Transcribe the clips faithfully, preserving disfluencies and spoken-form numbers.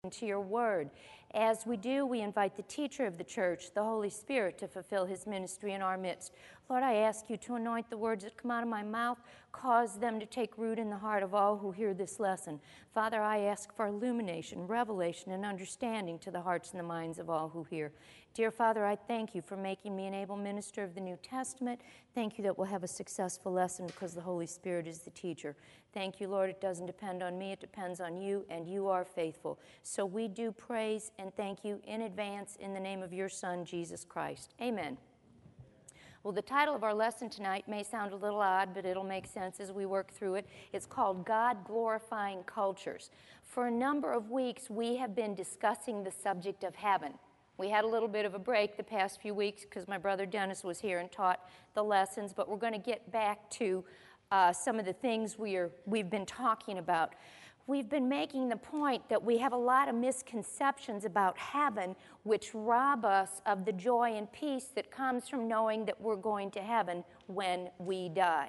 to your word. As we do, we invite the teacher of the church, the Holy Spirit, to fulfill his ministry in our midst. Lord, I ask you to anoint the words that come out of my mouth, cause them to take root in the heart of all who hear this lesson. Father, I ask for illumination, revelation, and understanding to the hearts and the minds of all who hear. Dear Father, I thank you for making me an able minister of the New Testament. Thank you that we'll have a successful lesson because the Holy Spirit is the teacher. Thank you, Lord, it doesn't depend on me, it depends on you, and you are faithful. So we do praise and thank you in advance in the name of your Son, Jesus Christ. Amen. Well, the title of our lesson tonight may sound a little odd, but it'll make sense as we work through it. It's called God-Glorifying Cultures. For a number of weeks, we have been discussing the subject of heaven. We had a little bit of a break the past few weeks because my brother Dennis was here and taught the lessons, but we're going to get back to uh, some of the things we are, we've been talking about. We've been making the point that we have a lot of misconceptions about heaven which rob us of the joy and peace that comes from knowing that we're going to heaven when we die.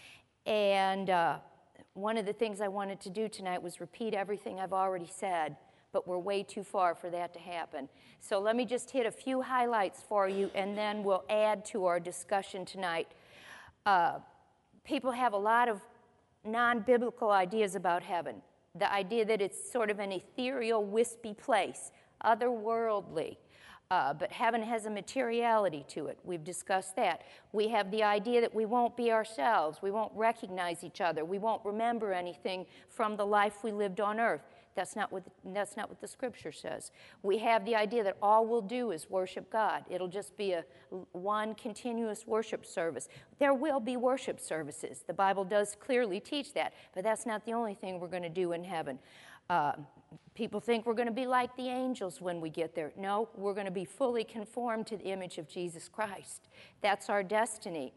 And uh, one of the things I wanted to do tonight was repeat everything I've already said, but we're way too far for that to happen. So let me just hit a few highlights for you, and then we'll add to our discussion tonight. Uh, people have a lot of non-biblical ideas about heaven. The idea that it's sort of an ethereal, wispy place, otherworldly. Uh, but heaven has a materiality to it. We've discussed that. We have the idea that we won't be ourselves. We won't recognize each other. We won't remember anything from the life we lived on earth. That's not what the, that's not what the Scripture says. We have the idea that all we'll do is worship God. It'll just be a one continuous worship service. There will be worship services. The Bible does clearly teach that, but that's not the only thing we're going to do in heaven. Uh, people think we're going to be like the angels when we get there. No, we're going to be fully conformed to the image of Jesus Christ. That's our destiny.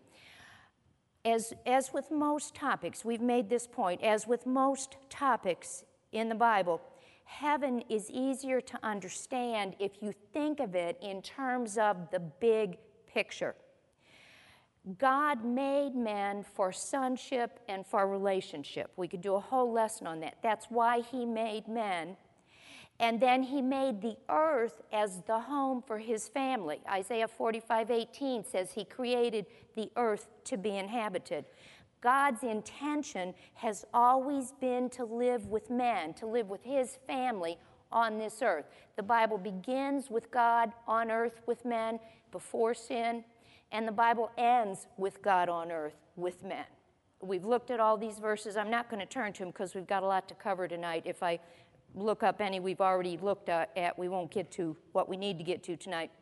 As, as with most topics, we've made this point, as with most topics in the Bible, heaven is easier to understand if you think of it in terms of the big picture. God made men for sonship and for relationship. We could do a whole lesson on that. That's why he made men. And then he made the earth as the home for his family. Isaiah forty-five eighteen says he created the earth to be inhabited. God's intention has always been to live with men, to live with his family on this earth. The Bible begins with God on earth with men before sin, and the Bible ends with God on earth with men. We've looked at all these verses. I'm not going to turn to them because we've got a lot to cover tonight. If I look up any we've already looked at, we won't get to what we need to get to tonight.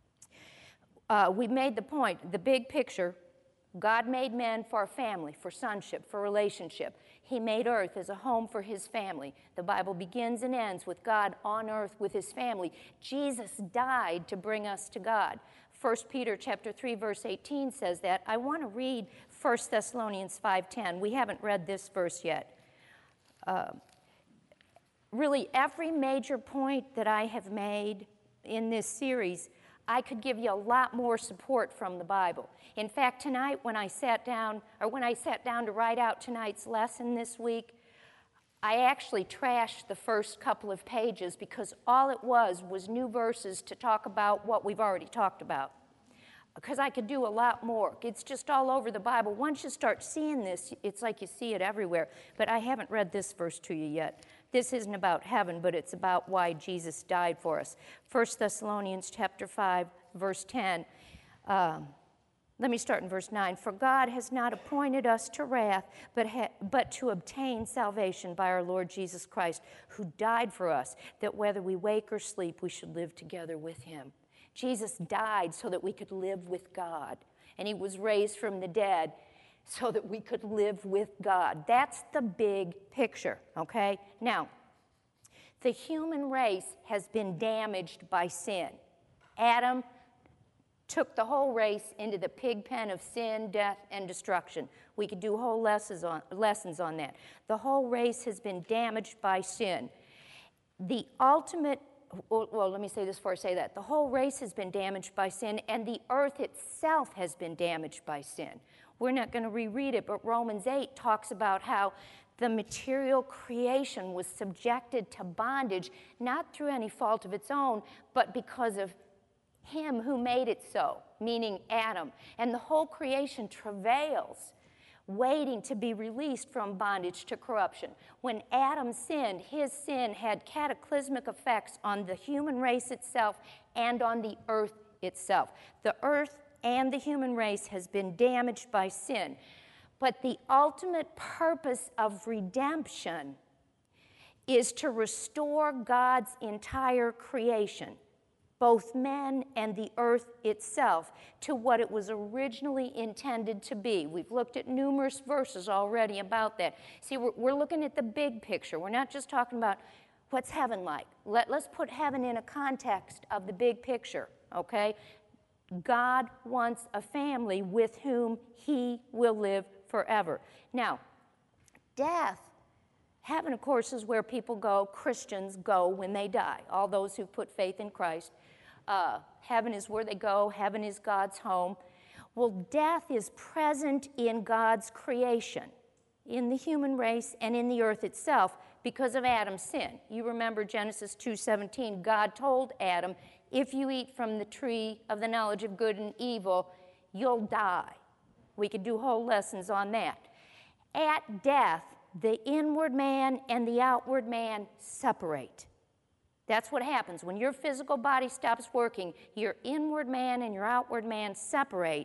Uh, we've made the point, the big picture. God made men for a family, for sonship, for relationship. He made earth as a home for his family. The Bible begins and ends with God on earth with his family. Jesus died to bring us to God. First Peter chapter three, verse eighteen says that. I want to read First Thessalonians five ten. We haven't read this verse yet. Uh, really, every major point that I have made in this series, I could give you a lot more support from the Bible. In fact, tonight when I sat down, or when I sat down to write out tonight's lesson this week, I actually trashed the first couple of pages because all it was was new verses to talk about what we've already talked about. Because I could do a lot more. It's just all over the Bible. Once you start seeing this, it's like you see it everywhere. But I haven't read this verse to you yet. This isn't about heaven, but it's about why Jesus died for us. First Thessalonians chapter five, verse ten. Um, let me start in verse nine. For God has not appointed us to wrath, but, ha- but to obtain salvation by our Lord Jesus Christ, who died for us, that whether we wake or sleep, we should live together with him. Jesus died so that we could live with God, and he was raised from the dead so that we could live with God. That's the big picture, okay? Now, the human race has been damaged by sin. Adam took the whole race into the pig pen of sin, death, and destruction. We could do whole lessons on, lessons on that. The whole race has been damaged by sin. The ultimate Well, let me say this before I say that. The whole race has been damaged by sin, and the earth itself has been damaged by sin. We're not going to reread it, but Romans eight talks about how the material creation was subjected to bondage, not through any fault of its own, but because of him who made it so, meaning Adam. And the whole creation travails, waiting to be released from bondage to corruption. When Adam sinned, his sin had cataclysmic effects on the human race itself and on the earth itself. The earth and the human race has been damaged by sin. But the ultimate purpose of redemption is to restore God's entire creation, both men and the earth itself, to what it was originally intended to be. We've looked at numerous verses already about that. See, we're, we're looking at the big picture. We're not just talking about what's heaven like. Let, let's put heaven in a context of the big picture, okay? God wants a family with whom he will live forever. Now, death, heaven, of course, is where people go, Christians go when they die, all those who put faith in Christ. Uh, heaven is where they go. Heaven is God's home. Well, death is present in God's creation, in the human race and in the earth itself because of Adam's sin. You remember Genesis two seventeen, God told Adam, if you eat from the tree of the knowledge of good and evil, you'll die. We could do whole lessons on that. At death, the inward man and the outward man separate. That's what happens. When your physical body stops working, your inward man and your outward man separate.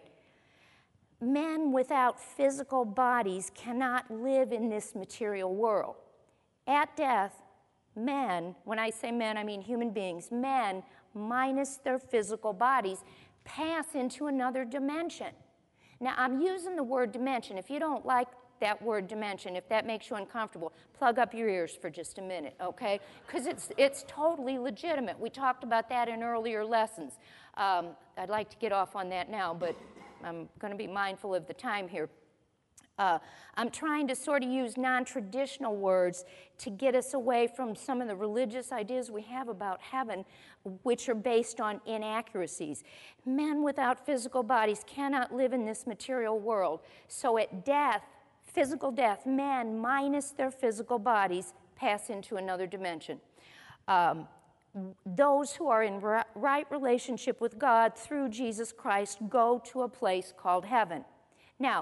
Men without physical bodies cannot live in this material world. At death, men, when I say men, I mean human beings, men minus their physical bodies pass into another dimension. Now, I'm using the word dimension. If you don't like that word dimension, if that makes you uncomfortable, plug up your ears for just a minute, okay? Because it's, it's totally legitimate. We talked about that in earlier lessons. Um, I'd like to get off on that now, but I'm going to be mindful of the time here. Uh, I'm trying to sort of use non-traditional words to get us away from some of the religious ideas we have about heaven, which are based on inaccuracies. Men without physical bodies cannot live in this material world. So at death, physical death, men minus their physical bodies pass into another dimension. Um, those who are in right relationship with God through Jesus Christ go to a place called heaven. Now,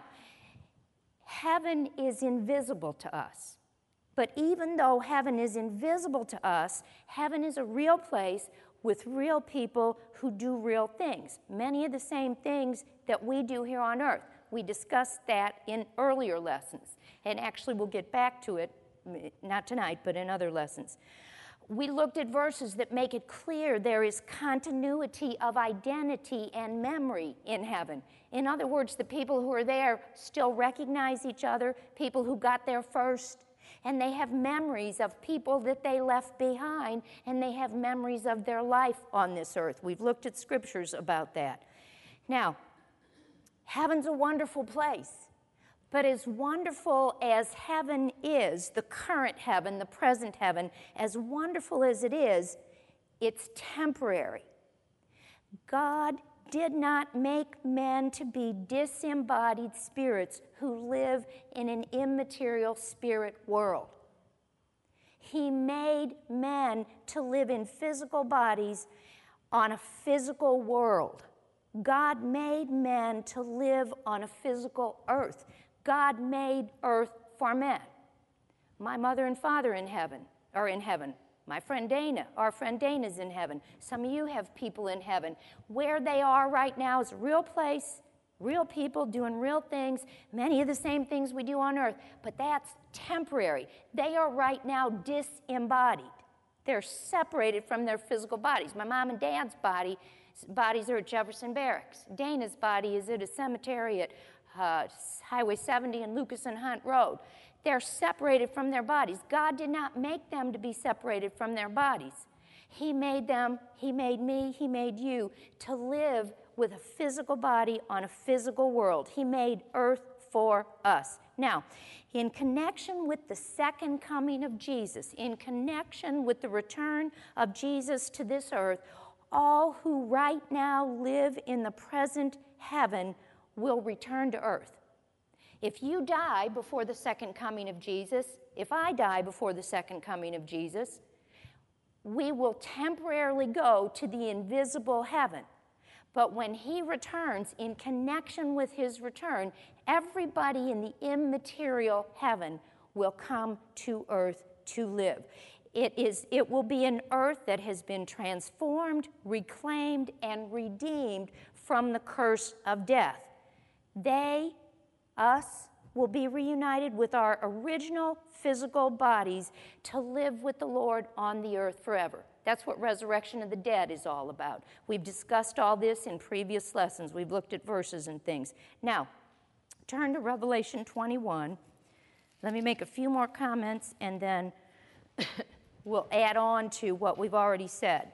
heaven is invisible to us. But even though heaven is invisible to us, heaven is a real place with real people who do real things. Many of the same things that we do here on earth. We discussed that in earlier lessons. And actually, we'll get back to it, not tonight, but in other lessons. We looked at verses that make it clear there is continuity of identity and memory in heaven. In other words, the people who are there still recognize each other, people who got there first, and they have memories of people that they left behind, and they have memories of their life on this earth. We've looked at scriptures about that. Now, heaven's a wonderful place. But as wonderful as heaven is, the current heaven, the present heaven, as wonderful as it is, it's temporary. God did not make men to be disembodied spirits who live in an immaterial spirit world. He made men to live in physical bodies on a physical world. God made men to live on a physical earth. God made earth for men. My mother and father in heaven are in heaven. My friend Dana, our friend Dana's in heaven. Some of you have people in heaven. Where they are right now is a real place, real people doing real things, many of the same things we do on earth, but that's temporary. They are right now disembodied. They're separated from their physical bodies. My mom and dad's body, bodies are at Jefferson Barracks. Dana's body is at a cemetery at Uh, Highway seventy and Lucas and Hunt Road. They're separated from their bodies. God did not make them to be separated from their bodies. He made them, He made me, He made you to live with a physical body on a physical world. He made earth for us. Now, in connection with the second coming of Jesus, in connection with the return of Jesus to this earth, all who right now live in the present heaven will return to earth. If you die before the second coming of Jesus, if I die before the second coming of Jesus, we will temporarily go to the invisible heaven. But when he returns, in connection with his return, everybody in the immaterial heaven will come to earth to live. It is, it will be an earth that has been transformed, reclaimed, and redeemed from the curse of death. They, us, will be reunited with our original physical bodies to live with the Lord on the earth forever. That's what resurrection of the dead is all about. We've discussed all this in previous lessons. We've looked at verses and things. Now, turn to Revelation twenty-one. Let me make a few more comments, and then we'll add on to what we've already said.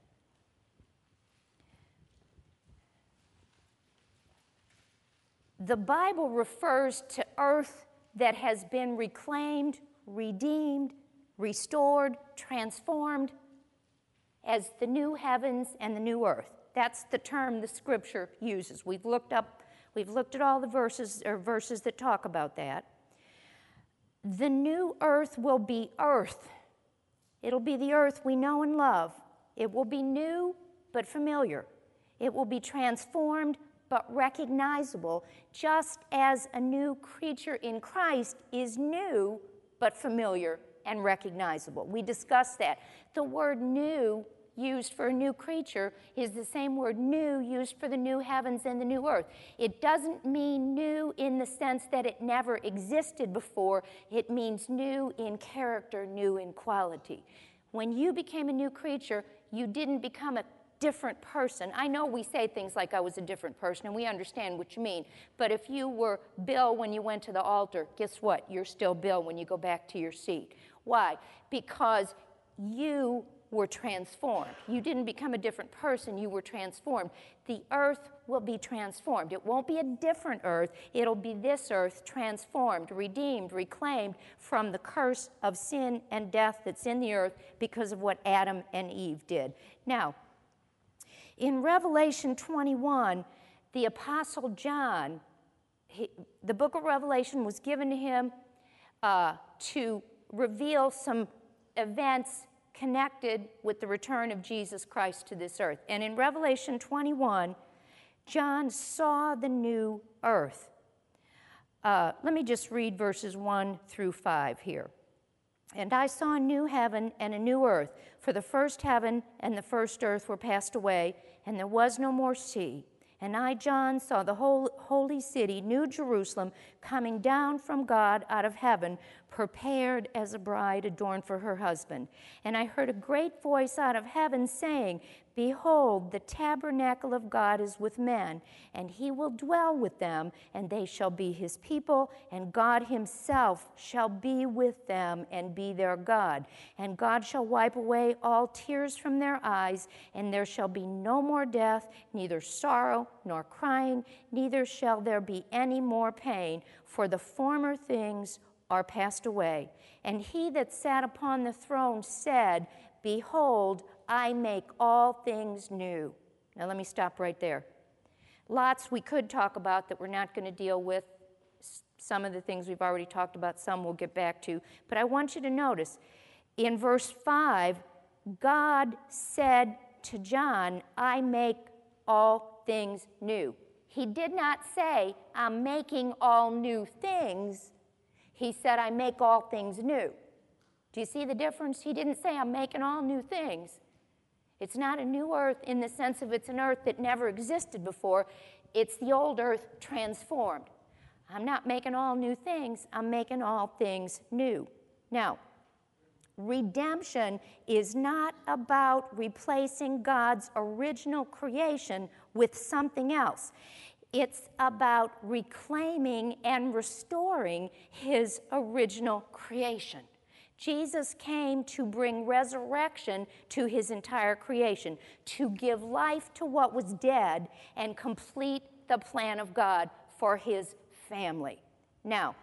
The Bible refers to earth that has been reclaimed, redeemed, restored, transformed as the new heavens and the new earth. That's the term the Scripture uses. We've looked up, we've looked at all the verses or verses that talk about that. The new earth will be earth. It'll be the earth we know and love. It will be new but familiar. It will be transformed but recognizable, just as a new creature in Christ is new but familiar and recognizable. We discussed that. The word new used for a new creature is the same word new used for the new heavens and the new earth. It doesn't mean new in the sense that it never existed before. It means new in character, new in quality. When you became a new creature, you didn't become a different person. I know we say things like I was a different person, and we understand what you mean. But if you were Bill when you went to the altar, guess what? You're still Bill when you go back to your seat. Why? Because you were transformed. You didn't become a different person, you were transformed. The earth will be transformed. It won't be a different earth. It'll be this earth transformed, redeemed, reclaimed from the curse of sin and death that's in the earth because of what Adam and Eve did. Now, in Revelation twenty-one, the Apostle John, he, the book of Revelation was given to him uh, to reveal some events connected with the return of Jesus Christ to this earth. And in Revelation twenty-one, John saw the new earth. Uh, let me just read verses one through five here. And I saw a new heaven and a new earth, for the first heaven and the first earth were passed away, and there was no more sea. And I, John, saw the whole holy city, New Jerusalem, coming down from God out of heaven, prepared as a bride adorned for her husband. And I heard a great voice out of heaven saying, Behold, the tabernacle of God is with men, and he will dwell with them, and they shall be his people, and God himself shall be with them and be their God. And God shall wipe away all tears from their eyes, and there shall be no more death, neither sorrow nor crying, neither shall there be any more pain, for the former things are passed away. And he that sat upon the throne said, Behold, I make all things new. Now let me stop right there. Lots we could talk about that we're not going to deal with. Some of the things we've already talked about, some we'll get back to. But I want you to notice, in verse five, God said to John, I make all things new. He did not say, I'm making all new things. He said, I make all things new. Do you see the difference? He didn't say, I'm making all new things. It's not a new earth in the sense of it's an earth that never existed before. It's the old earth transformed. I'm not making all new things. I'm making all things new. Now, redemption is not about replacing God's original creation with something else. It's about reclaiming and restoring his original creation. Jesus came to bring resurrection to his entire creation, to give life to what was dead and complete the plan of God for his family. Now,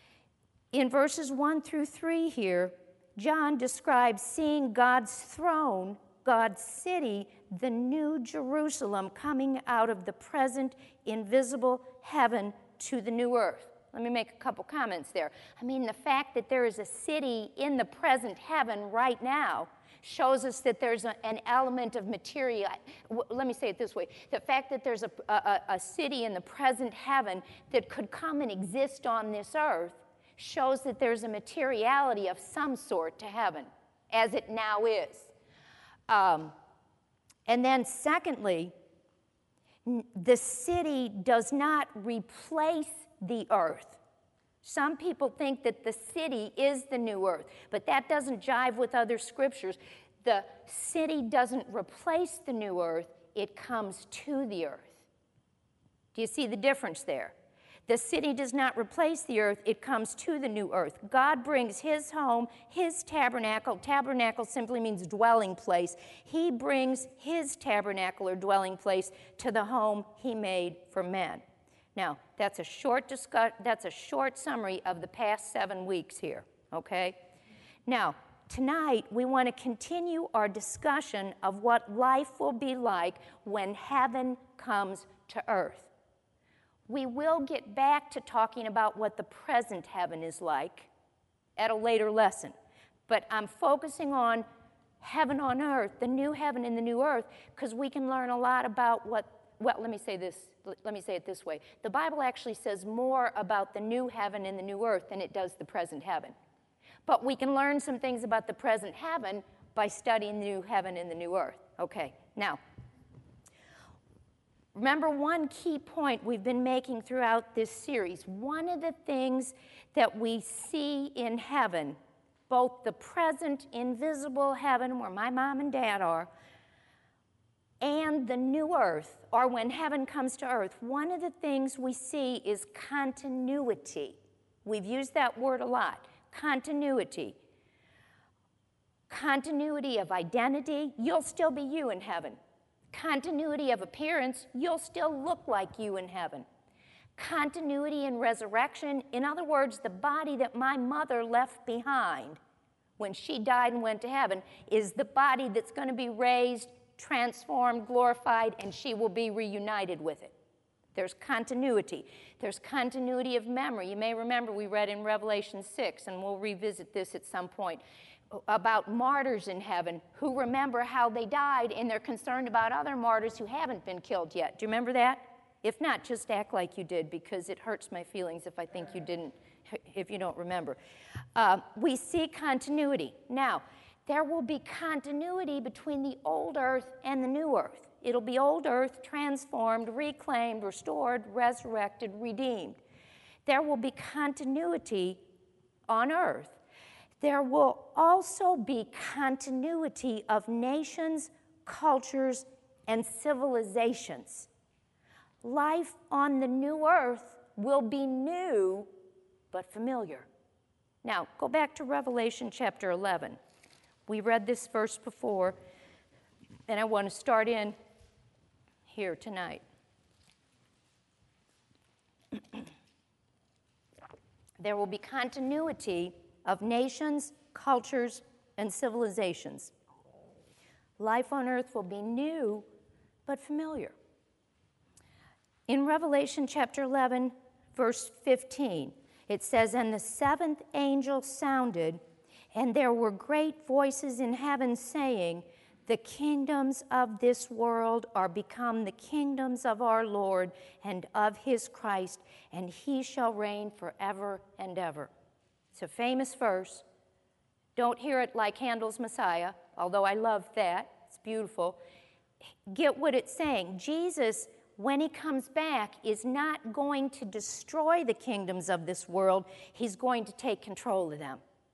in verses one through three here, John describes seeing God's throne, God's city, the new Jerusalem, coming out of the present invisible heaven to the new earth. Let me make a couple comments there. I mean, the fact that there is a city in the present heaven right now shows us that there's a, an element of material. Let me say it this way. The fact that there's a, a, a city in the present heaven that could come and exist on this earth shows that there's a materiality of some sort to heaven, as it now is. Um, and then secondly, the city does not replace the earth. Some people think that the city is the new earth, but that doesn't jive with other scriptures. The city doesn't replace the new earth, it comes to the earth. Do you see the difference there? The city does not replace the earth, it comes to the new earth. God brings his home, his tabernacle. Tabernacle simply means dwelling place. He brings his tabernacle or dwelling place to the home he made for men. Now, that's a short discuss- that's a short summary of the past seven weeks here, okay? Now, tonight we want to continue our discussion of what life will be like when heaven comes to earth. We will get back to talking about what the present heaven is like at a later lesson. But I'm focusing on heaven on earth, the new heaven and the new earth, because we can learn a lot about what, well, let me say this, let me say it this way. The Bible actually says more about the new heaven and the new earth than it does the present heaven. But we can learn some things about the present heaven by studying the new heaven and the new earth. Okay, now, remember one key point we've been making throughout this series. One of the things that we see in heaven, both the present invisible heaven where my mom and dad are, and the new earth, or when heaven comes to earth, one of the things we see is continuity. We've used that word a lot, continuity. Continuity of identity, you'll still be you in heaven. Continuity of appearance, you'll still look like you in heaven. Continuity in resurrection, in other words, the body that my mother left behind when she died and went to heaven is the body that's going to be raised, transformed, glorified, and she will be reunited with it. There's continuity. There's continuity of memory. You may remember we read in Revelation six, and we'll revisit this at some point, about martyrs in heaven who remember how they died, and they're concerned about other martyrs who haven't been killed yet. Do you remember that? If not, just act like you did, because it hurts my feelings if I think you didn't, if you don't remember. Uh, we see continuity. Now, there will be continuity between the old earth and the new earth. It'll be old earth transformed, reclaimed, restored, resurrected, redeemed. There will be continuity on earth. There will also be continuity of nations, cultures, and civilizations. Life on the new earth will be new but familiar. Now, go back to Revelation chapter eleven. We read this verse before, and I want to start in here tonight. There will be continuity of nations, cultures, and civilizations. Life on earth will be new but familiar. In Revelation chapter eleven, verse fifteen, it says, "And the seventh angel sounded, and there were great voices in heaven saying, the kingdoms of this world are become the kingdoms of our Lord and of his Christ, and he shall reign forever and ever." It's a famous verse. Don't hear it like Handel's Messiah, although I love that. It's beautiful. Get what it's saying. Jesus, when he comes back, is not going to destroy the kingdoms of this world. He's going to take control of them.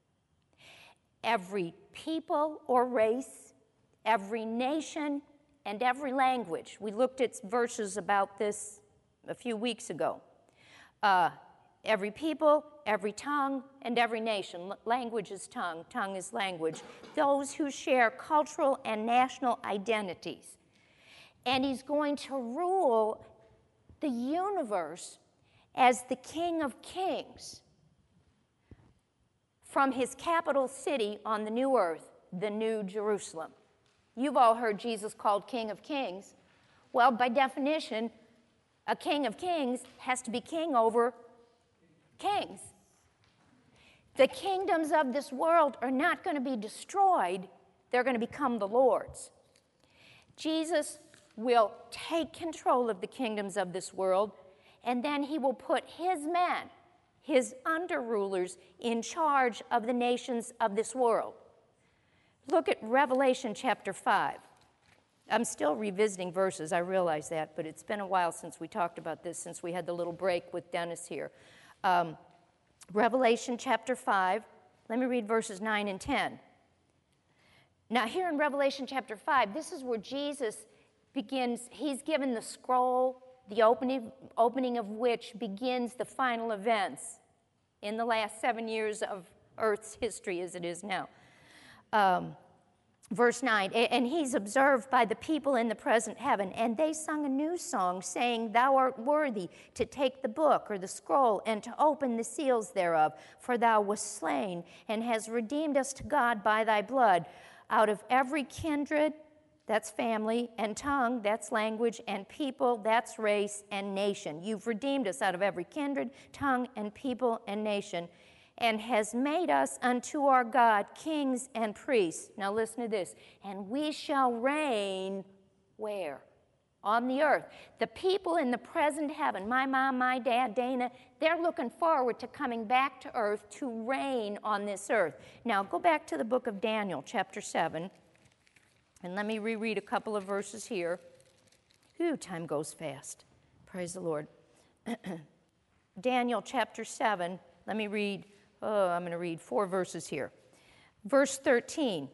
Every people or race, every nation, and every language. We looked at verses about this a few weeks ago. Uh, every people, every tongue, and every nation. L- language is tongue, tongue is language. Those who share cultural and national identities. And he's going to rule the universe as the King of Kings from his capital city on the new earth, the New Jerusalem. You've all heard Jesus called King of Kings. Well, by definition, a King of Kings has to be king over Kings. The kingdoms of this world are not going to be destroyed. They're going to become the Lord's. Jesus will take control of the kingdoms of this world, and then he will put his men, his under-rulers, in charge of the nations of this world. Look at Revelation chapter five. I'm still revisiting verses, I realize that, but it's been a while since we talked about this, since we had the little break with Dennis here. Um, Revelation chapter five, let me read verses nine and ten. Now here in Revelation chapter five, this is where Jesus begins, he's given the scroll, the opening, opening of which begins the final events in the last seven years of Earth's history as it is now. Um, Verse nine, and he's observed by the people in the present heaven, and they sung a new song, saying, Thou art worthy to take the book or the scroll and to open the seals thereof, for thou wast slain and hast redeemed us to God by thy blood out of every kindred, that's family, and tongue, that's language, and people, that's race and nation. You've redeemed us out of every kindred, tongue, and people and nation, and has made us unto our God kings and priests. Now listen to this. And we shall reign where? On the earth. The people in the present heaven, my mom, my dad, Dana, they're looking forward to coming back to earth to reign on this earth. Now go back to the book of Daniel, chapter seven, and let me reread a couple of verses here. Ooh, time goes fast. Praise the Lord. Daniel, chapter seven, let me read. Oh, I'm going to read four verses here. Verse thirteen,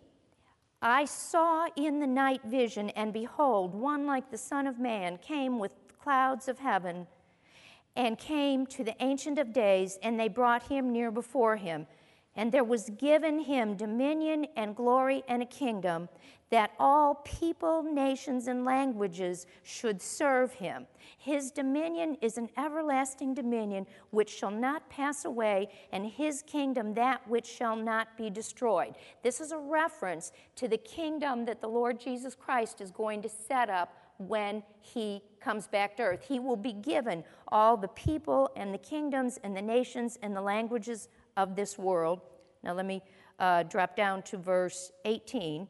I saw in the night vision, and behold, one like the Son of Man came with clouds of heaven, and came to the Ancient of Days, and they brought him near before him. And there was given him dominion and glory and a kingdom, that all people, nations, and languages should serve him. His dominion is an everlasting dominion which shall not pass away, and his kingdom that which shall not be destroyed. This is a reference to the kingdom that the Lord Jesus Christ is going to set up when he comes back to earth. He will be given all the people and the kingdoms and the nations and the languages of this world. Now let me uh, drop down to verse eighteen.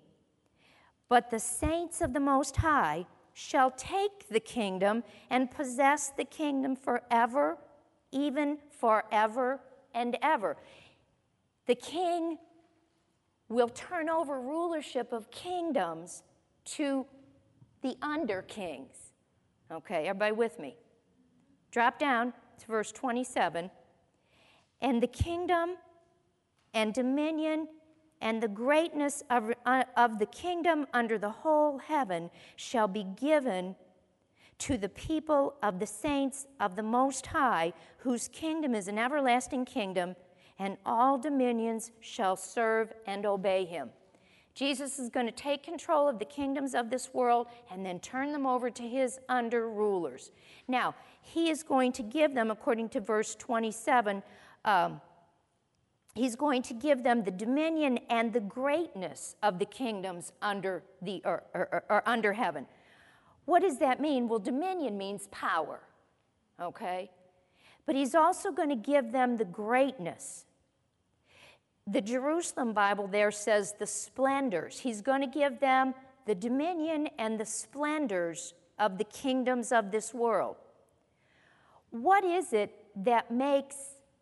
But the saints of the Most High shall take the kingdom and possess the kingdom forever, even forever and ever. The king will turn over rulership of kingdoms to the under kings. Okay, everybody with me? Drop down to verse twenty-seven. And the kingdom and dominion and the greatness of, uh, of the kingdom under the whole heaven shall be given to the people of the saints of the Most High, whose kingdom is an everlasting kingdom, and all dominions shall serve and obey him. Jesus is going to take control of the kingdoms of this world and then turn them over to his under rulers. Now, he is going to give them, according to verse twenty-seven, um, he's going to give them the dominion and the greatness of the kingdoms under the or, or, or under heaven. What does that mean? Well, dominion means power, okay? But he's also going to give them the greatness. The Jerusalem Bible there says the splendors. He's going to give them the dominion and the splendors of the kingdoms of this world. What is it that makes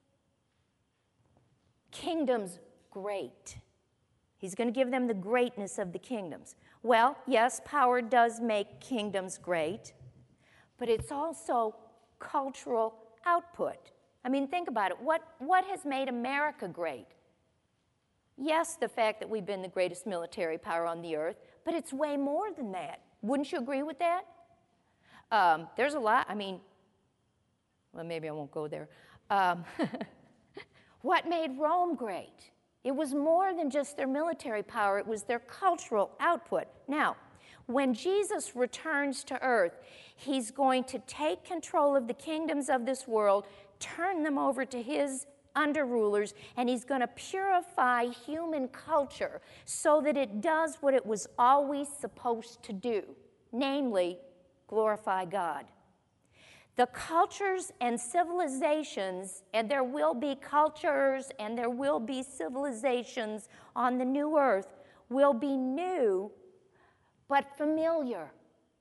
kingdoms great? He's going to give them the greatness of the kingdoms. Well, yes, power does make kingdoms great, but it's also cultural output. I mean, think about it. What, what has made America great? Yes, the fact that we've been the greatest military power on the earth, but it's way more than that. Wouldn't you agree with that? Um, there's a lot, I mean, well, maybe I won't go there. Um, what made Rome great? It was more than just their military power, it was their cultural output. Now, when Jesus returns to earth, he's going to take control of the kingdoms of this world, turn them over to his under rulers, and he's going to purify human culture so that it does what it was always supposed to do, namely, glorify God. The cultures and civilizations, and there will be cultures and there will be civilizations on the new earth, will be new but familiar,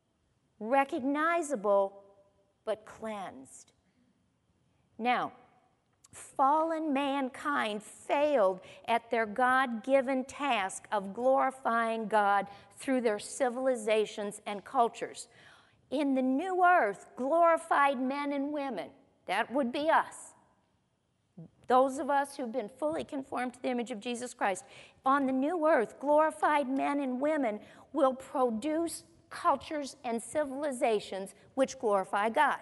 recognizable but cleansed. Now, fallen mankind failed at their God-given task of glorifying God through their civilizations and cultures. In the new earth, glorified men and women, that would be us, those of us who've been fully conformed to the image of Jesus Christ. On the new earth, glorified men and women will produce cultures and civilizations which glorify God.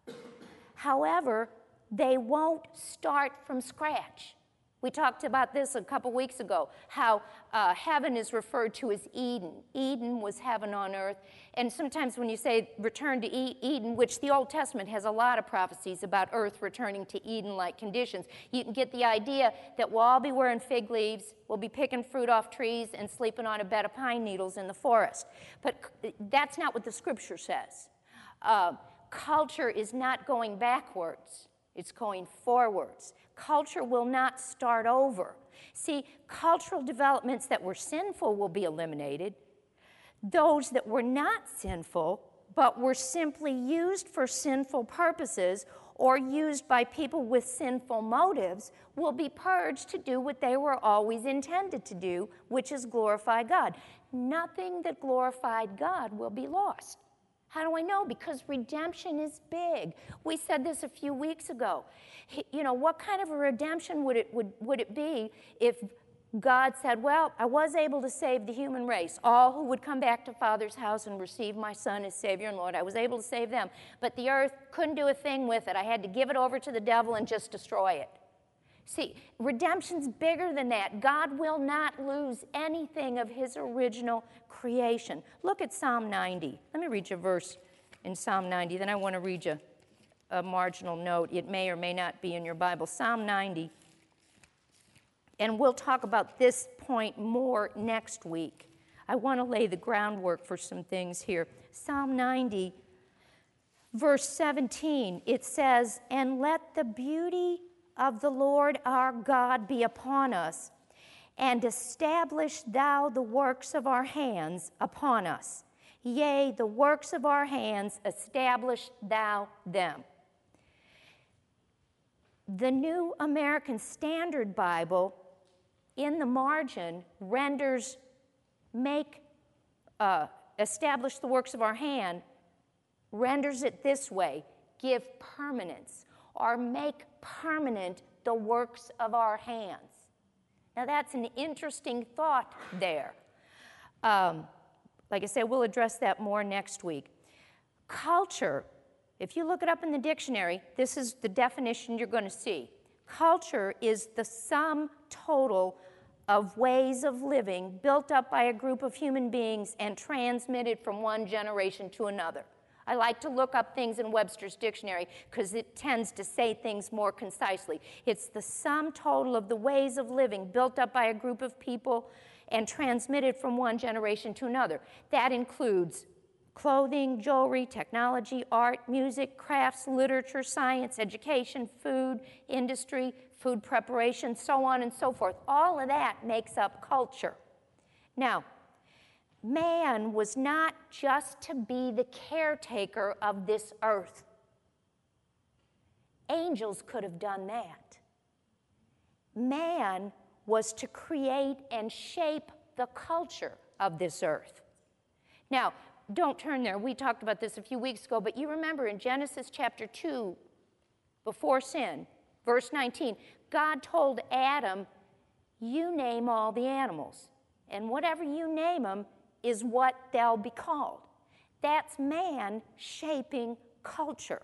However, they won't start from scratch. We talked about this a couple weeks ago, how uh, heaven is referred to as Eden. Eden was heaven on earth. And sometimes when you say return to Eden, which the Old Testament has a lot of prophecies about earth returning to Eden-like conditions, you can get the idea that we'll all be wearing fig leaves, we'll be picking fruit off trees and sleeping on a bed of pine needles in the forest. But that's not what the Scripture says. Uh, culture is not going backwards. It's going forwards. Culture will not start over. See, cultural developments that were sinful will be eliminated. Those that were not sinful, but were simply used for sinful purposes or used by people with sinful motives, will be purged to do what they were always intended to do, which is glorify God. Nothing that glorified God will be lost. How do I know? Because redemption is big. We said this a few weeks ago. You know, what kind of a redemption would it, would, would it be if God said, well, I was able to save the human race, all who would come back to Father's house and receive my Son as Savior and Lord. I was able to save them, but the earth couldn't do a thing with it. I had to give it over to the devil and just destroy it. See, redemption's bigger than that. God will not lose anything of his original creation. Look at Psalm ninety. Let me read you a verse in Psalm ninety. Then I want to read you a marginal note. It may or may not be in your Bible. Psalm ninety. And we'll talk about this point more next week. I want to lay the groundwork for some things here. Psalm ninety, verse seventeen, it says, "And let the beauty of the Lord our God be upon us, and establish thou the works of our hands upon us. Yea, the works of our hands, establish thou them." The New American Standard Bible, in the margin, renders make, uh, establish the works of our hand, renders it this way: give permanence, or make permanent the works of our hands. Now that's an interesting thought there. Um, like I said, we'll address that more next week. Culture, if you look it up in the dictionary, this is the definition you're going to see. Culture is the sum total of ways of living built up by a group of human beings and transmitted from one generation to another. I like to look up things in Webster's dictionary because it tends to say things more concisely. It's the sum total of the ways of living built up by a group of people and transmitted from one generation to another. That includes clothing, jewelry, technology, art, music, crafts, literature, science, education, food, industry, food preparation, so on and so forth. All of that makes up culture. Now, man was not just to be the caretaker of this earth. Angels could have done that. Man was to create and shape the culture of this earth. Now, don't turn there. We talked about this a few weeks ago, but you remember in Genesis chapter two, before sin, verse nineteen, God told Adam, you name all the animals, and whatever you name them is what they'll be called. That's man shaping culture.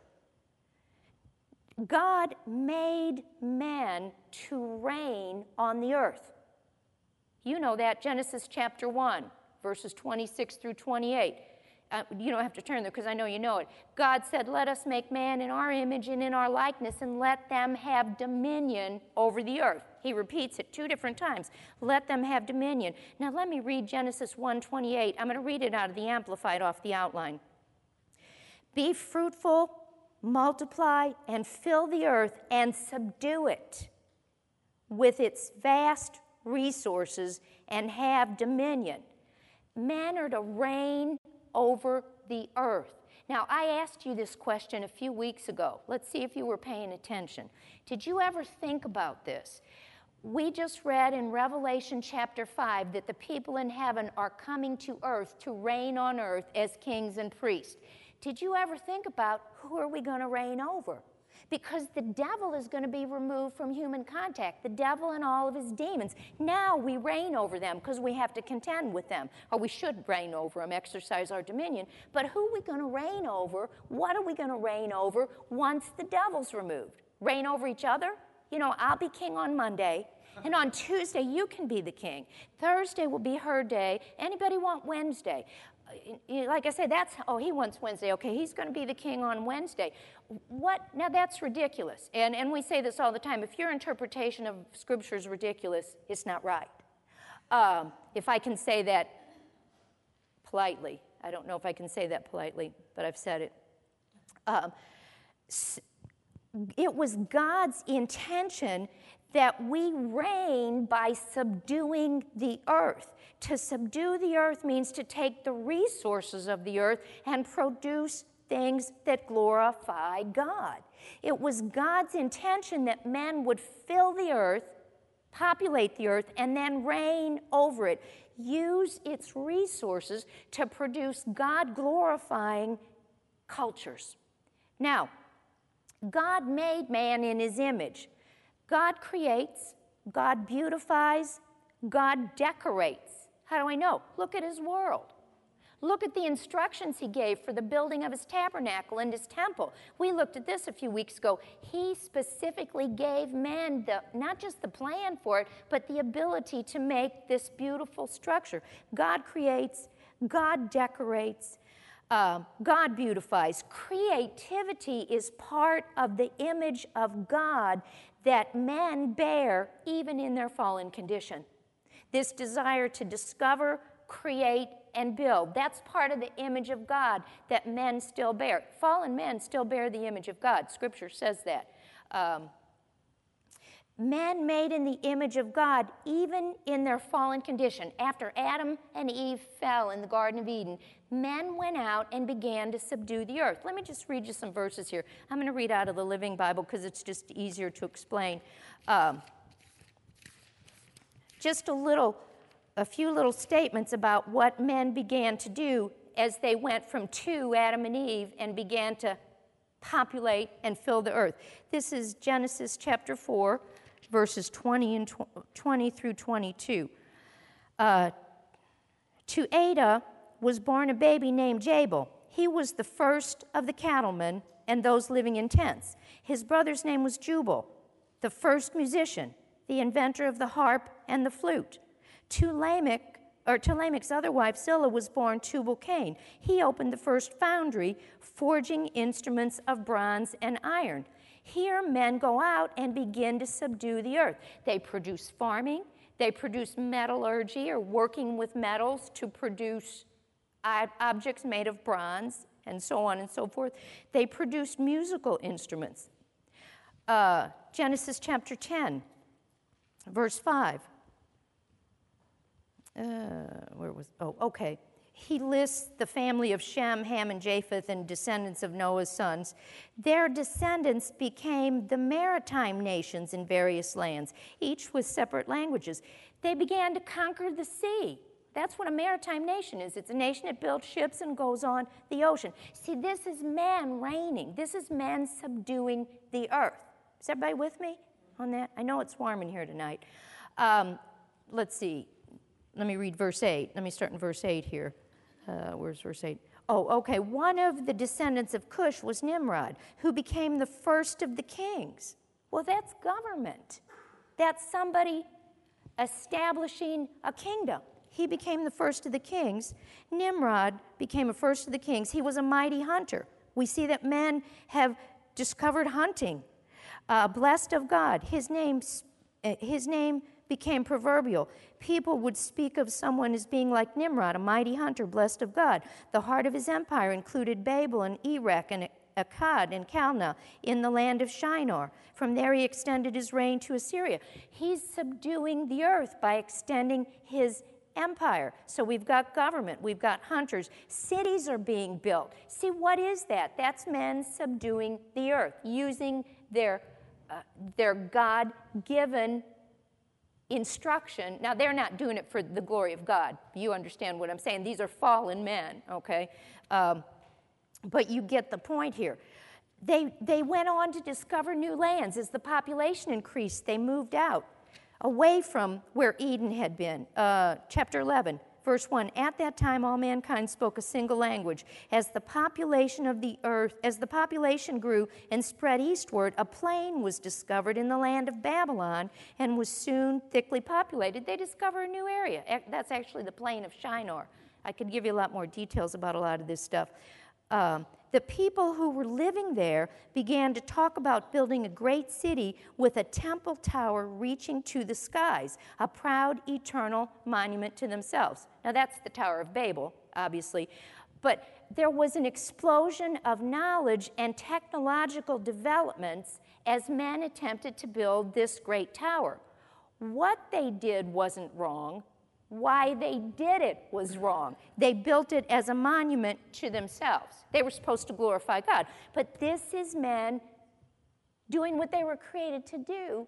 God made men to reign on the earth. You know that, Genesis chapter one, verses twenty-six through twenty-eight. Uh, you don't have to turn there because I know you know it. God said, let us make man in our image and in our likeness, and let them have dominion over the earth. He repeats it two different times. Let them have dominion. Now let me read Genesis one twenty-eight. I'm going to read it out of the Amplified off the outline. Be fruitful, multiply, and fill the earth and subdue it with its vast resources and have dominion. Men are to reign over the earth. Now, I asked you this question a few weeks ago. Let's see if you were paying attention. Did you ever think about this? We just read in Revelation chapter five that the people in heaven are coming to earth to reign on earth as kings and priests. Did you ever think about who are we going to reign over? Because the devil is going to be removed from human contact, the devil and all of his demons. Now we reign over them because we have to contend with them, or we should reign over them, exercise our dominion. But who are we going to reign over? What are we going to reign over once the devil's removed? Reign over each other? You know, I'll be king on Monday, and on Tuesday you can be the king. Thursday will be her day. Anybody want Wednesday? Like I said, that's, oh, he wants Wednesday. Okay, he's going to be the king on Wednesday. What? Now, that's ridiculous. And, and we say this all the time. If your interpretation of Scripture is ridiculous, it's not right. Um, if I can say that politely. I don't know if I can say that politely, but I've said it. Um, it was God's intention that we reign by subduing the earth. To subdue the earth means to take the resources of the earth and produce things that glorify God. It was God's intention that men would fill the earth, populate the earth, and then reign over it. Use its resources to produce God-glorifying cultures. Now, God made man in his image. God creates, God beautifies, God decorates. How do I know? Look at his world. Look at the instructions he gave for the building of his tabernacle and his temple. We looked at this a few weeks ago. He specifically gave man the, not just the plan for it, but the ability to make this beautiful structure. God creates, God decorates, uh, God beautifies. Creativity is part of the image of God that men bear even in their fallen condition. This desire to discover, create, and build. That's part of the image of God that men still bear. Fallen men still bear the image of God. Scripture says that. Um, men made in the image of God, even in their fallen condition. After Adam and Eve fell in the Garden of Eden, men went out and began to subdue the earth. Let me just read you some verses here. I'm going to read out of the Living Bible because it's just easier to explain. Um, just a little, a few little statements about what men began to do as they went from two, Adam and Eve, and began to populate and fill the earth. This is Genesis chapter four, verses twenty and twenty through twenty-two. Uh, to Ada was born a baby named Jabal. He was the first of the cattlemen and those living in tents. His brother's name was Jubal, the first musician, the inventor of the harp and the flute. To Lamech, or to Lamech's other wife, Zillah, was born Tubal-Cain. He opened the first foundry, forging instruments of bronze and iron. Here men go out and begin to subdue the earth. They produce farming, they produce metallurgy, or working with metals to produce objects made of bronze, and so on and so forth. They produce musical instruments. Uh, Genesis chapter ten, verse five. Uh, where was, oh, okay. He lists the family of Shem, Ham, and Japheth, and descendants of Noah's sons. Their descendants became the maritime nations in various lands, each with separate languages. They began to conquer the sea. That's what a maritime nation is. It's a nation that builds ships and goes on the ocean. See, this is man reigning. This is man subduing the earth. Is everybody with me on that? I know it's warm in here tonight. Um, let's see. Let me read verse eight. Let me start in verse eight here. Uh, where's verse eight? Oh, okay. One of the descendants of Cush was Nimrod, who became the first of the kings. Well, that's government. That's somebody establishing a kingdom. He became the first of the kings. Nimrod became a first of the kings. He was a mighty hunter. We see that men have discovered hunting. Uh, blessed of God. His name, his name became proverbial. People would speak of someone as being like Nimrod, a mighty hunter, blessed of God. The heart of his empire included Babel and Erech and Akkad and Calneh in the land of Shinar. From there he extended his reign to Assyria. He's subduing the earth by extending his empire. So we've got government, we've got hunters, cities are being built. See, what is that? That's men subduing the earth, using their, uh, their God-given instruction. Now, they're not doing it for the glory of God. You understand what I'm saying. These are fallen men, okay? Um, but you get the point here. They, they went on to discover new lands. As the population increased, they moved out, away from where Eden had been. Uh, chapter eleven, verse one, at that time all mankind spoke a single language. As the population of the earth, as the population grew and spread eastward, a plain was discovered in the land of Babylon and was soon thickly populated. They discover a new area. That's actually the plain of Shinar. I could give you a lot more details about a lot of this stuff. Um, the people who were living there began to talk about building a great city with a temple tower reaching to the skies, a proud eternal monument to themselves. Now that's the Tower of Babel, obviously. But there was an explosion of knowledge and technological developments as men attempted to build this great tower. What they did wasn't wrong. Why they did it was wrong. They built it as a monument to themselves. They were supposed to glorify God. But this is men doing what they were created to do,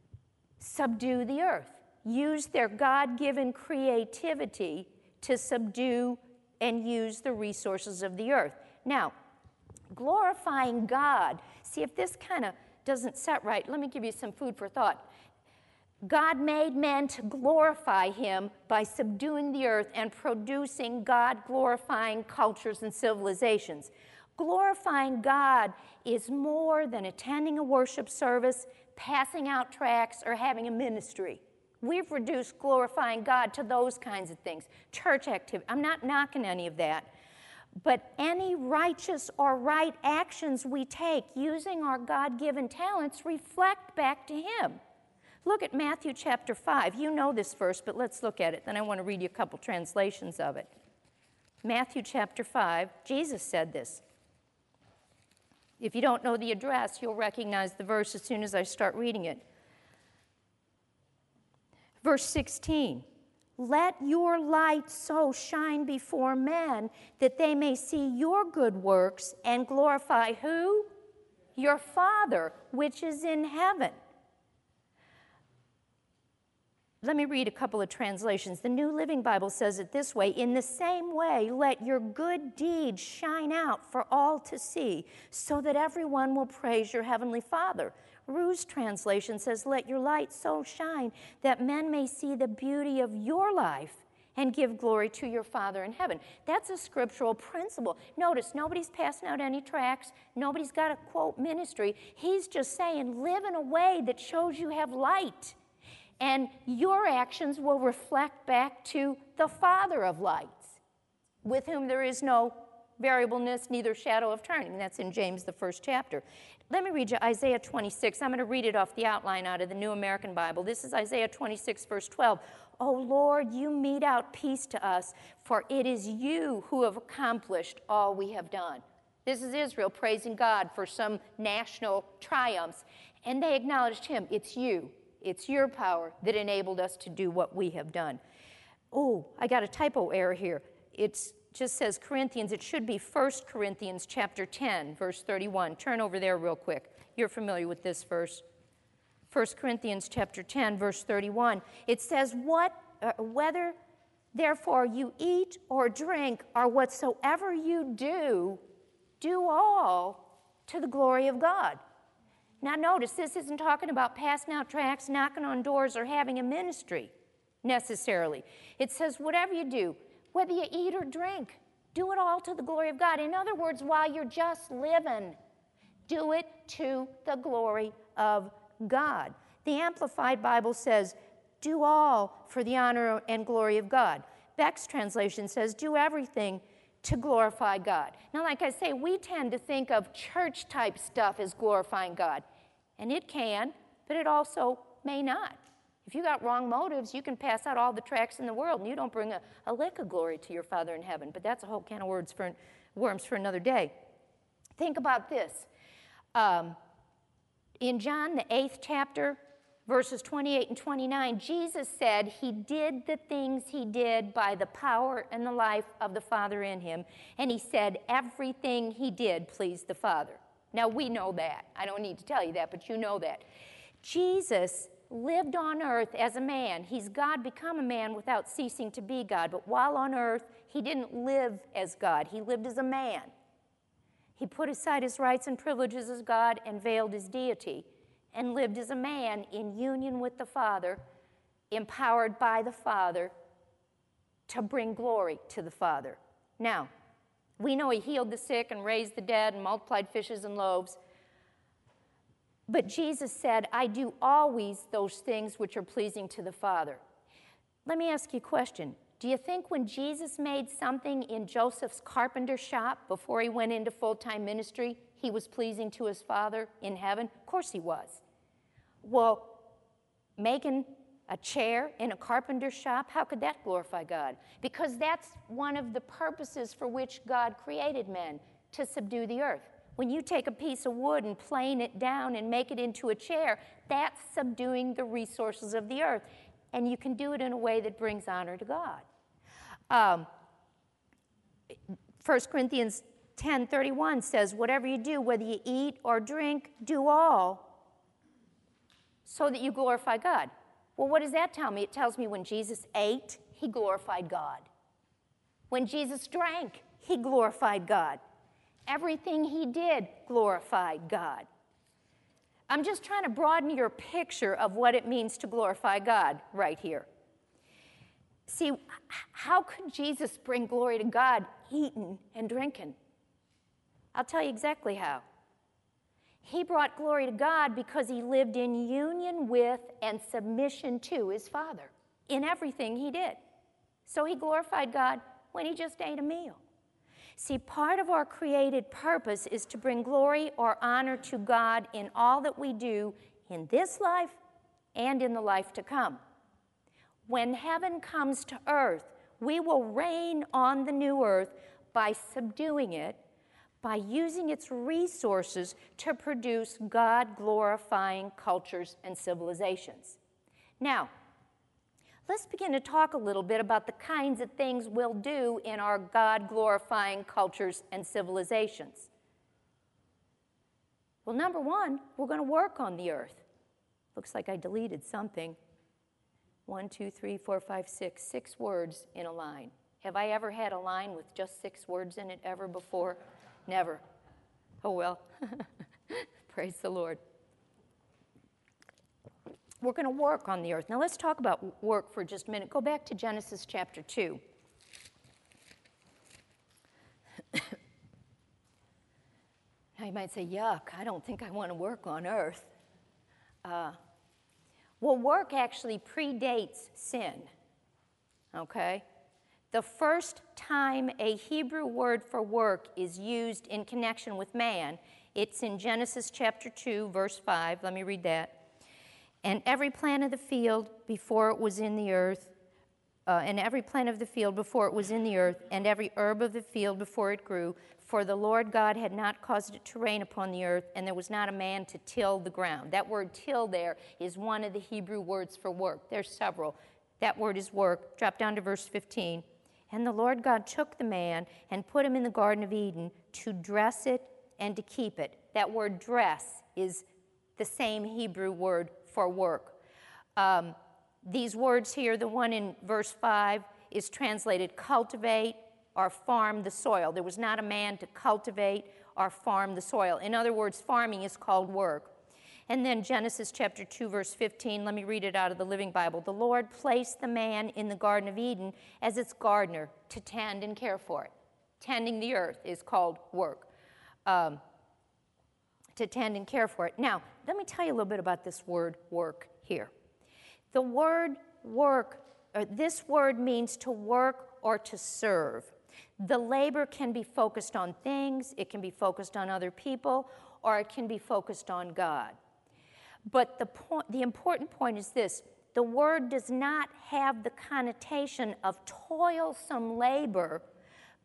subdue the earth, use their God-given creativity to subdue and use the resources of the earth. Now, glorifying God, see if this kind of doesn't set right, let me give you some food for thought. God made men to glorify him by subduing the earth and producing God-glorifying cultures and civilizations. Glorifying God is more than attending a worship service, passing out tracts, or having a ministry. We've reduced glorifying God to those kinds of things. Church activity. I'm not knocking any of that. But any righteous or right actions we take using our God-given talents reflect back to him. Look at Matthew chapter five. You know this verse, but let's look at it. Then I want to read you a couple translations of it. Matthew chapter five, Jesus said this. If you don't know the address, you'll recognize the verse as soon as I start reading it. Verse sixteen, let your light so shine before men that they may see your good works and glorify who? Your Father, which is in heaven. Let me read a couple of translations. The New Living Bible says it this way, in the same way, let your good deeds shine out for all to see, so that everyone will praise your heavenly Father. Rue's translation says, let your light so shine that men may see the beauty of your life and give glory to your Father in heaven. That's a scriptural principle. Notice, nobody's passing out any tracts. Nobody's got a quote ministry. He's just saying, live in a way that shows you have light. And your actions will reflect back to the Father of lights, with whom there is no variableness, neither shadow of turning. That's in James, the first chapter. Let me read you Isaiah twenty-six. I'm going to read it off the outline out of the New American Bible. This is Isaiah twenty-six, verse twelve. O Lord, you mete out peace to us, for it is you who have accomplished all we have done. This is Israel praising God for some national triumphs. And they acknowledged him. It's you. It's your power that enabled us to do what we have done. Oh, I got a typo error here. It just says Corinthians. It should be First Corinthians chapter ten, verse thirty-one. Turn over there real quick. You're familiar with this verse. First Corinthians chapter ten, verse thirty-one. It says, "What, uh, whether therefore you eat or drink or whatsoever you do, do all to the glory of God." Now notice, this isn't talking about passing out tracts, knocking on doors, or having a ministry, necessarily. It says whatever you do, whether you eat or drink, do it all to the glory of God. In other words, while you're just living, do it to the glory of God. The Amplified Bible says, do all for the honor and glory of God. Beck's translation says, do everything to glorify God. Now, like I say, we tend to think of church-type stuff as glorifying God. And it can, but it also may not. If you got wrong motives, you can pass out all the tracts in the world, and you don't bring a, a lick of glory to your Father in heaven. But that's a whole can of words for, worms for another day. Think about this. Um, in John, the eighth chapter, verses twenty-eight and twenty-nine, Jesus said he did the things he did by the power and the life of the Father in him. And he said everything he did pleased the Father. Now, we know that. I don't need to tell you that, but you know that. Jesus lived on earth as a man. He's God become a man without ceasing to be God. But while on earth, he didn't live as God. He lived as a man. He put aside his rights and privileges as God and veiled his deity and lived as a man in union with the Father, empowered by the Father to bring glory to the Father. Now, we know he healed the sick and raised the dead and multiplied fishes and loaves. But Jesus said, I do always those things which are pleasing to the Father. Let me ask you a question. Do you think when Jesus made something in Joseph's carpenter shop before he went into full-time ministry, he was pleasing to his Father in heaven? Of course he was. Well, making a chair in a carpenter shop, how could that glorify God? Because that's one of the purposes for which God created men, to subdue the earth. When you take a piece of wood and plane it down and make it into a chair, that's subduing the resources of the earth. And you can do it in a way that brings honor to God. Um, First Corinthians ten thirty-one says, whatever you do, whether you eat or drink, do all so that you glorify God. Well, what does that tell me? It tells me when Jesus ate, he glorified God. When Jesus drank, he glorified God. Everything he did glorified God. I'm just trying to broaden your picture of what it means to glorify God right here. See, how could Jesus bring glory to God eating and drinking? I'll tell you exactly how. He brought glory to God because he lived in union with and submission to his Father in everything he did. So he glorified God when he just ate a meal. See, part of our created purpose is to bring glory or honor to God in all that we do in this life and in the life to come. When heaven comes to earth, we will reign on the new earth by subduing it, by using its resources to produce God-glorifying cultures and civilizations. Now, let's begin to talk a little bit about the kinds of things we'll do in our God-glorifying cultures and civilizations. Well, number one, we're going to work on the earth. Looks like I deleted something. One, two, three, four, five, six. Six words in a line. Have I ever had a line with just six words in it ever before? Never. Oh, well. Praise the Lord. We're going to work on the earth. Now let's talk about work for just a minute. Go back to Genesis chapter two. Now you might say, yuck, I don't think I want to work on earth. Uh, well, work actually predates sin, okay? The first time a Hebrew word for work is used in connection with man, it's in Genesis chapter two, verse five. Let me read that. And every plant of the field before it was in the earth, uh, and every plant of the field before it was in the earth, and every herb of the field before it grew, for the Lord God had not caused it to rain upon the earth, and there was not a man to till the ground. That word till there is one of the Hebrew words for work. There's several. That word is work. Drop down to verse fifteen. And the Lord God took the man and put him in the Garden of Eden to dress it and to keep it. That word dress is the same Hebrew word for work. Um, these words here, the one in verse five is translated cultivate or farm the soil. There was not a man to cultivate or farm the soil. In other words, farming is called work. And then Genesis chapter two, verse fifteen, let me read it out of the Living Bible. The Lord placed the man in the Garden of Eden as its gardener to tend and care for it. Tending the earth is called work. Um, to tend and care for it. Now, let me tell you a little bit about this word work here. The word work, or this word means to work or to serve. The labor can be focused on things, it can be focused on other people, or it can be focused on God. But the point, the important point is this: the word does not have the connotation of toilsome labor,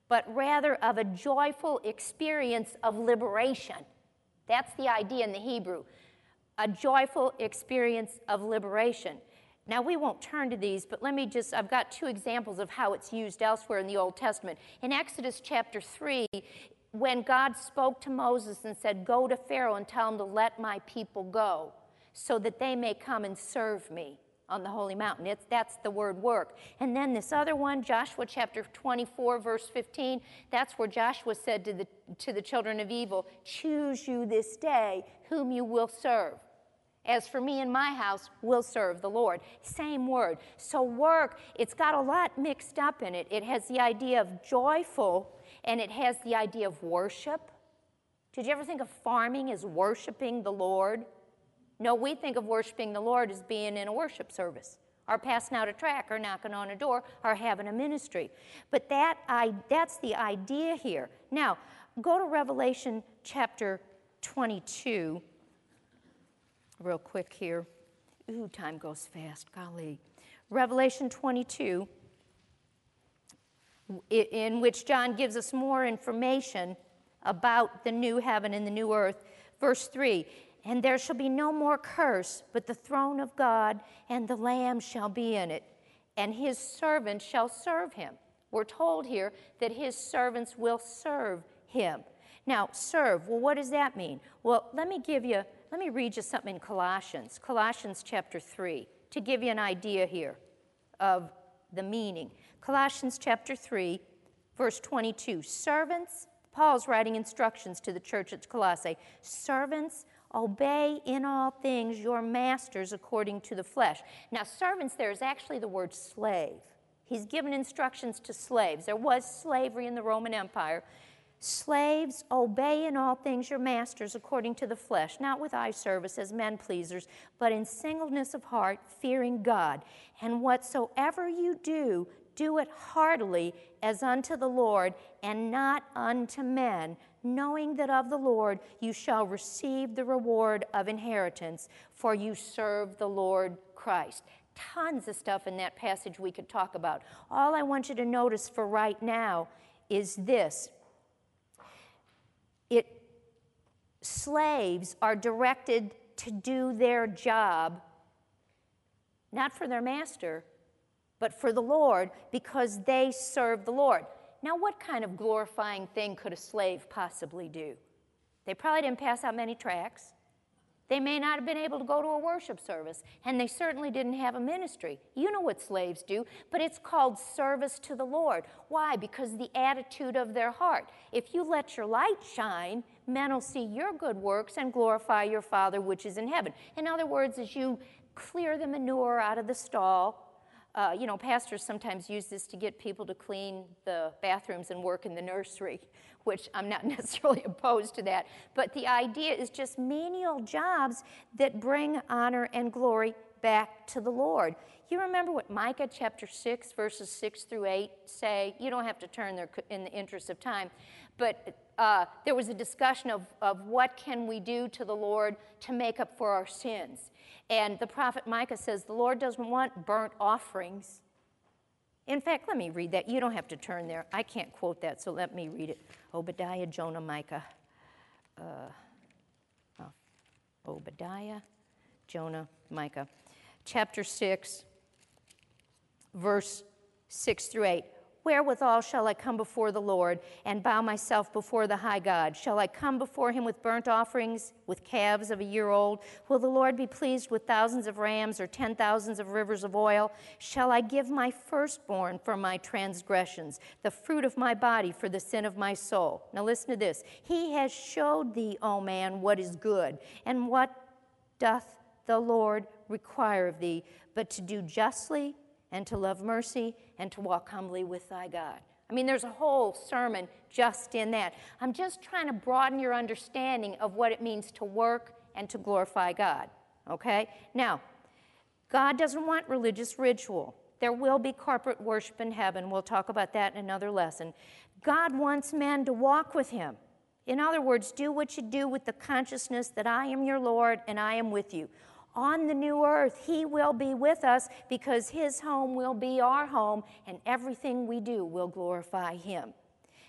but rather of a joyful experience of liberation. That's the idea in the Hebrew, a joyful experience of liberation. Now, we won't turn to these, but let me just, I've got two examples of how it's used elsewhere in the Old Testament. In Exodus chapter three, when God spoke to Moses and said, go to Pharaoh and tell him to let my people go so that they may come and serve me on the holy mountain. It's, that's the word work. And then this other one, Joshua chapter twenty-four, verse fifteen, that's where Joshua said to the, to the children of Israel, choose you this day whom you will serve. As for me and my house, we'll serve the Lord. Same word. So work, it's got a lot mixed up in it. It has the idea of joyful, and it has the idea of worship. Did you ever think of farming as worshiping the Lord? No, we think of worshiping the Lord as being in a worship service, or passing out a tract, or knocking on a door, or having a ministry. But that I, that's the idea here. Now, go to Revelation chapter twenty-two. Real quick here. Ooh, time goes fast, golly. Revelation twenty-two, in which John gives us more information about the new heaven and the new earth. Verse three, and there shall be no more curse, but the throne of God and the Lamb shall be in it, and his servants shall serve him. We're told here that his servants will serve him. Now, serve, well, what does that mean? Well, let me give you, let me read you something in Colossians, Colossians chapter three, to give you an idea here of the meaning. Colossians chapter three, verse twenty-two, servants, Paul's writing instructions to the church at Colossae, servants, obey in all things your masters according to the flesh. Now, servants there is actually the word slave. He's given instructions to slaves. There was slavery in the Roman Empire. Slaves, obey in all things your masters according to the flesh, not with eye service as men pleasers, but in singleness of heart, fearing God. And whatsoever you do, do it heartily as unto the Lord and not unto men, knowing that of the Lord you shall receive the reward of inheritance, for you serve the Lord Christ. Tons of stuff in that passage we could talk about. All I want you to notice for right now is this. It, slaves are directed to do their job, not for their master, but for the Lord, because they serve the Lord. Now, what kind of glorifying thing could a slave possibly do? They probably didn't pass out many tracts. They may not have been able to go to a worship service, and they certainly didn't have a ministry. You know what slaves do, but it's called service to the Lord. Why? Because the attitude of their heart. If you let your light shine, men will see your good works and glorify your Father which is in heaven. In other words, as you clear the manure out of the stall, Uh, you know, pastors sometimes use this to get people to clean the bathrooms and work in the nursery, which I'm not necessarily opposed to that. But the idea is just menial jobs that bring honor and glory back to the Lord. You remember what Micah chapter six, verses six through eight say? You don't have to turn there in the interest of time. But uh, there was a discussion of, of what can we do to the Lord to make up for our sins. And the prophet Micah says the Lord doesn't want burnt offerings. In fact, let me read that. You don't have to turn there. I can't quote that, so let me read it. Obadiah, Jonah, Micah. Uh, oh, Obadiah, Jonah, Micah. Chapter six, verse six through eight. Wherewithal shall I come before the Lord and bow myself before the high God? Shall I come before him with burnt offerings, with calves of a year old? Will the Lord be pleased with thousands of rams or ten thousands of rivers of oil? Shall I give my firstborn for my transgressions, the fruit of my body for the sin of my soul? Now listen to this. He has showed thee, O man, what is good, and what doth the Lord require of thee, but to do justly, and to love mercy, and to walk humbly with thy God. I mean, there's a whole sermon just in that. I'm just trying to broaden your understanding of what it means to work and to glorify God, okay? Now, God doesn't want religious ritual. There will be corporate worship in heaven. We'll talk about that in another lesson. God wants men to walk with him. In other words, do what you do with the consciousness that I am your Lord and I am with you. On the new earth, he will be with us because his home will be our home, and everything we do will glorify him.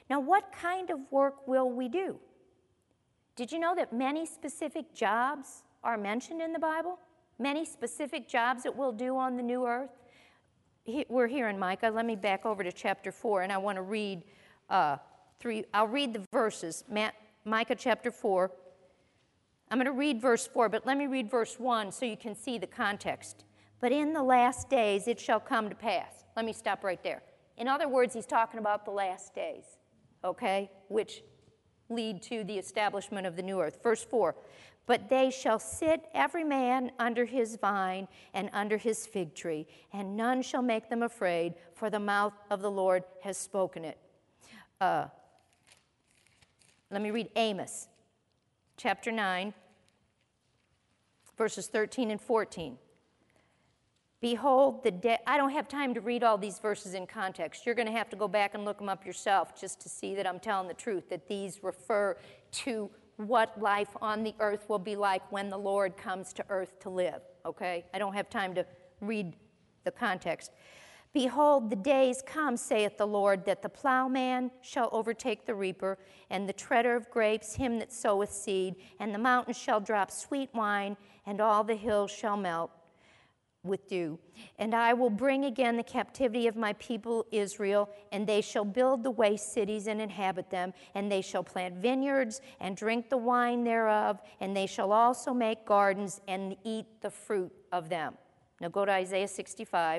Now, what kind of work will we do? Did you know that many specific jobs are mentioned in the Bible? Many specific jobs that we'll do on the new earth? We're here in Micah. Let me back over to chapter four, and I want to read uh, three. I'll read the verses. Micah chapter four. I'm going to read verse four, but let me read verse one so you can see the context. But in the last days it shall come to pass. Let me stop right there. In other words, he's talking about the last days, okay, which lead to the establishment of the new earth. Verse four. But they shall sit every man under his vine and under his fig tree, and none shall make them afraid, for the mouth of the Lord has spoken it. Uh, let me read Amos, chapter nine, verses thirteen and fourteen. Behold, the day, I don't have time to read all these verses in context. You're going to have to go back and look them up yourself just to see that I'm telling the truth, that these refer to what life on the earth will be like when the Lord comes to earth to live, okay? I don't have time to read the context. Behold, the days come, saith the Lord, that the plowman shall overtake the reaper, and the treader of grapes him that soweth seed, and the mountains shall drop sweet wine, and all the hills shall melt with dew. And I will bring again the captivity of my people Israel, and they shall build the waste cities and inhabit them, and they shall plant vineyards and drink the wine thereof, and they shall also make gardens and eat the fruit of them. Now go to Isaiah sixty-five,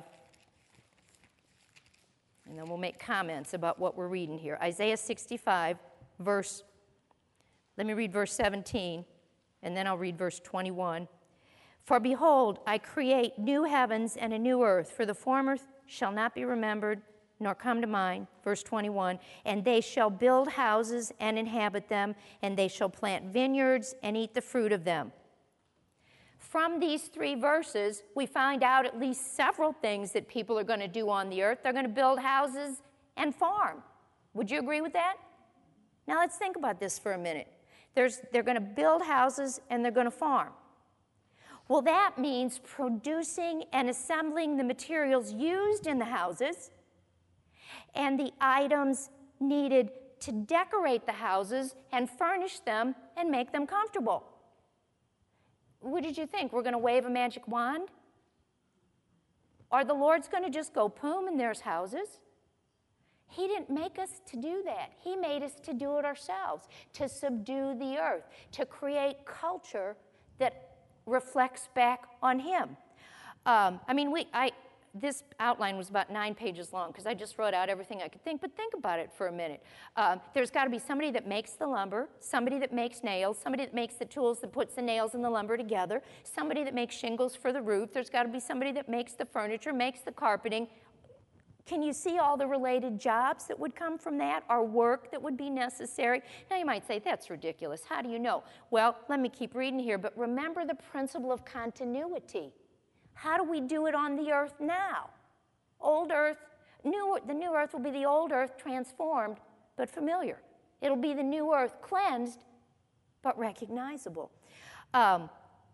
and then we'll make comments about what we're reading here. Isaiah sixty-five, verse, let me read verse seventeen, and then I'll read verse twenty-one. For behold, I create new heavens and a new earth, for the former shall not be remembered, nor come to mind. Verse twenty-one, and they shall build houses and inhabit them, and they shall plant vineyards and eat the fruit of them. From these three verses, we find out at least several things that people are going to do on the earth. They're going to build houses and farm. Would you agree with that? Now let's think about this for a minute. There's, they're going to build houses and they're going to farm. Well, that means producing and assembling the materials used in the houses and the items needed to decorate the houses and furnish them and make them comfortable. What did you think? We're going to wave a magic wand? Or the Lord's going to just go boom and there's houses? He didn't make us to do that. He made us to do it ourselves, to subdue the earth, to create culture that reflects back on him. Um, I mean, we, I, this outline was about nine pages long because I just wrote out everything I could think, but think about it for a minute. Um, there's got to be somebody that makes the lumber, somebody that makes nails, somebody that makes the tools that puts the nails and the lumber together, somebody that makes shingles for the roof. There's got to be somebody that makes the furniture, makes the carpeting. Can you see all the related jobs that would come from that, or work that would be necessary? Now you might say, that's ridiculous. How do you know? Well, let me keep reading here, but remember the principle of continuity. How do we do it on the earth now? Old earth, new, the new earth will be the old earth transformed, but familiar. It'll be the new earth cleansed, but recognizable. Um,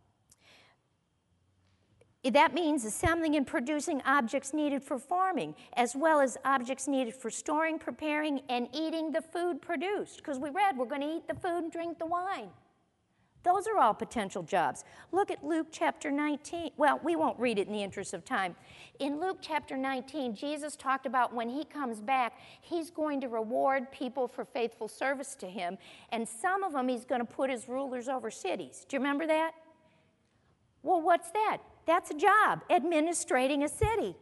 That means assembling and producing objects needed for farming, as well as objects needed for storing, preparing, and eating the food produced. Because we read we're going to eat the food and drink the wine. Those are all potential jobs. Look at Luke chapter nineteen. Well, we won't read it in the interest of time. In Luke chapter nineteen, Jesus talked about when he comes back, he's going to reward people for faithful service to him. And some of them he's going to put as rulers over cities. Do you remember that? Well, what's that? That's a job, administrating a city.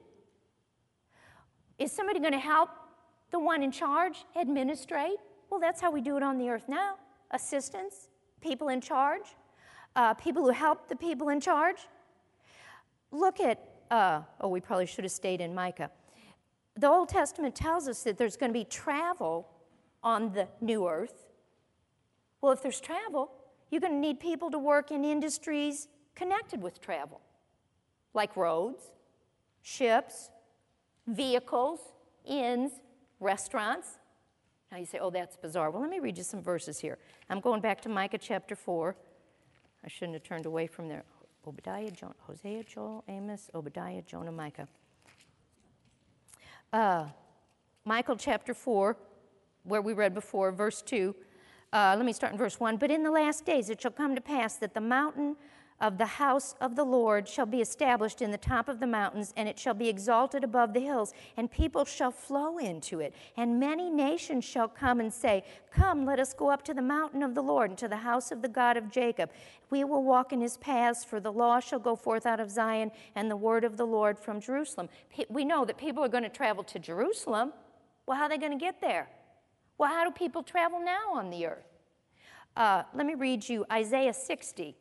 Is somebody going to help the one in charge administrate? Well, that's how we do it on the earth now. Assistants, people in charge, uh, people who help the people in charge. Look at, uh, oh, we probably should have stayed in Micah. The Old Testament tells us that there's going to be travel on the new earth. Well, if there's travel, you're going to need people to work in industries connected with travel, like roads, ships, vehicles, inns, restaurants. Now you say, oh, that's bizarre. Well, let me read you some verses here. I'm going back to Micah chapter four. I shouldn't have turned away from there. Obadiah, Jonah, Hosea, Joel, Amos, Obadiah, Jonah, Micah. Uh, Michael chapter four, where we read before, verse two. Uh, let me start in verse one. But in the last days it shall come to pass that the mountain of the house of the Lord shall be established in the top of the mountains, and it shall be exalted above the hills, and people shall flow into it. And many nations shall come and say, Come, let us go up to the mountain of the Lord, and to the house of the God of Jacob. We will walk in his paths, for the law shall go forth out of Zion, and the word of the Lord from Jerusalem. We know that people are going to travel to Jerusalem. Well, how are they going to get there? Well, how do people travel now on the earth? Uh, let me read you Isaiah sixty.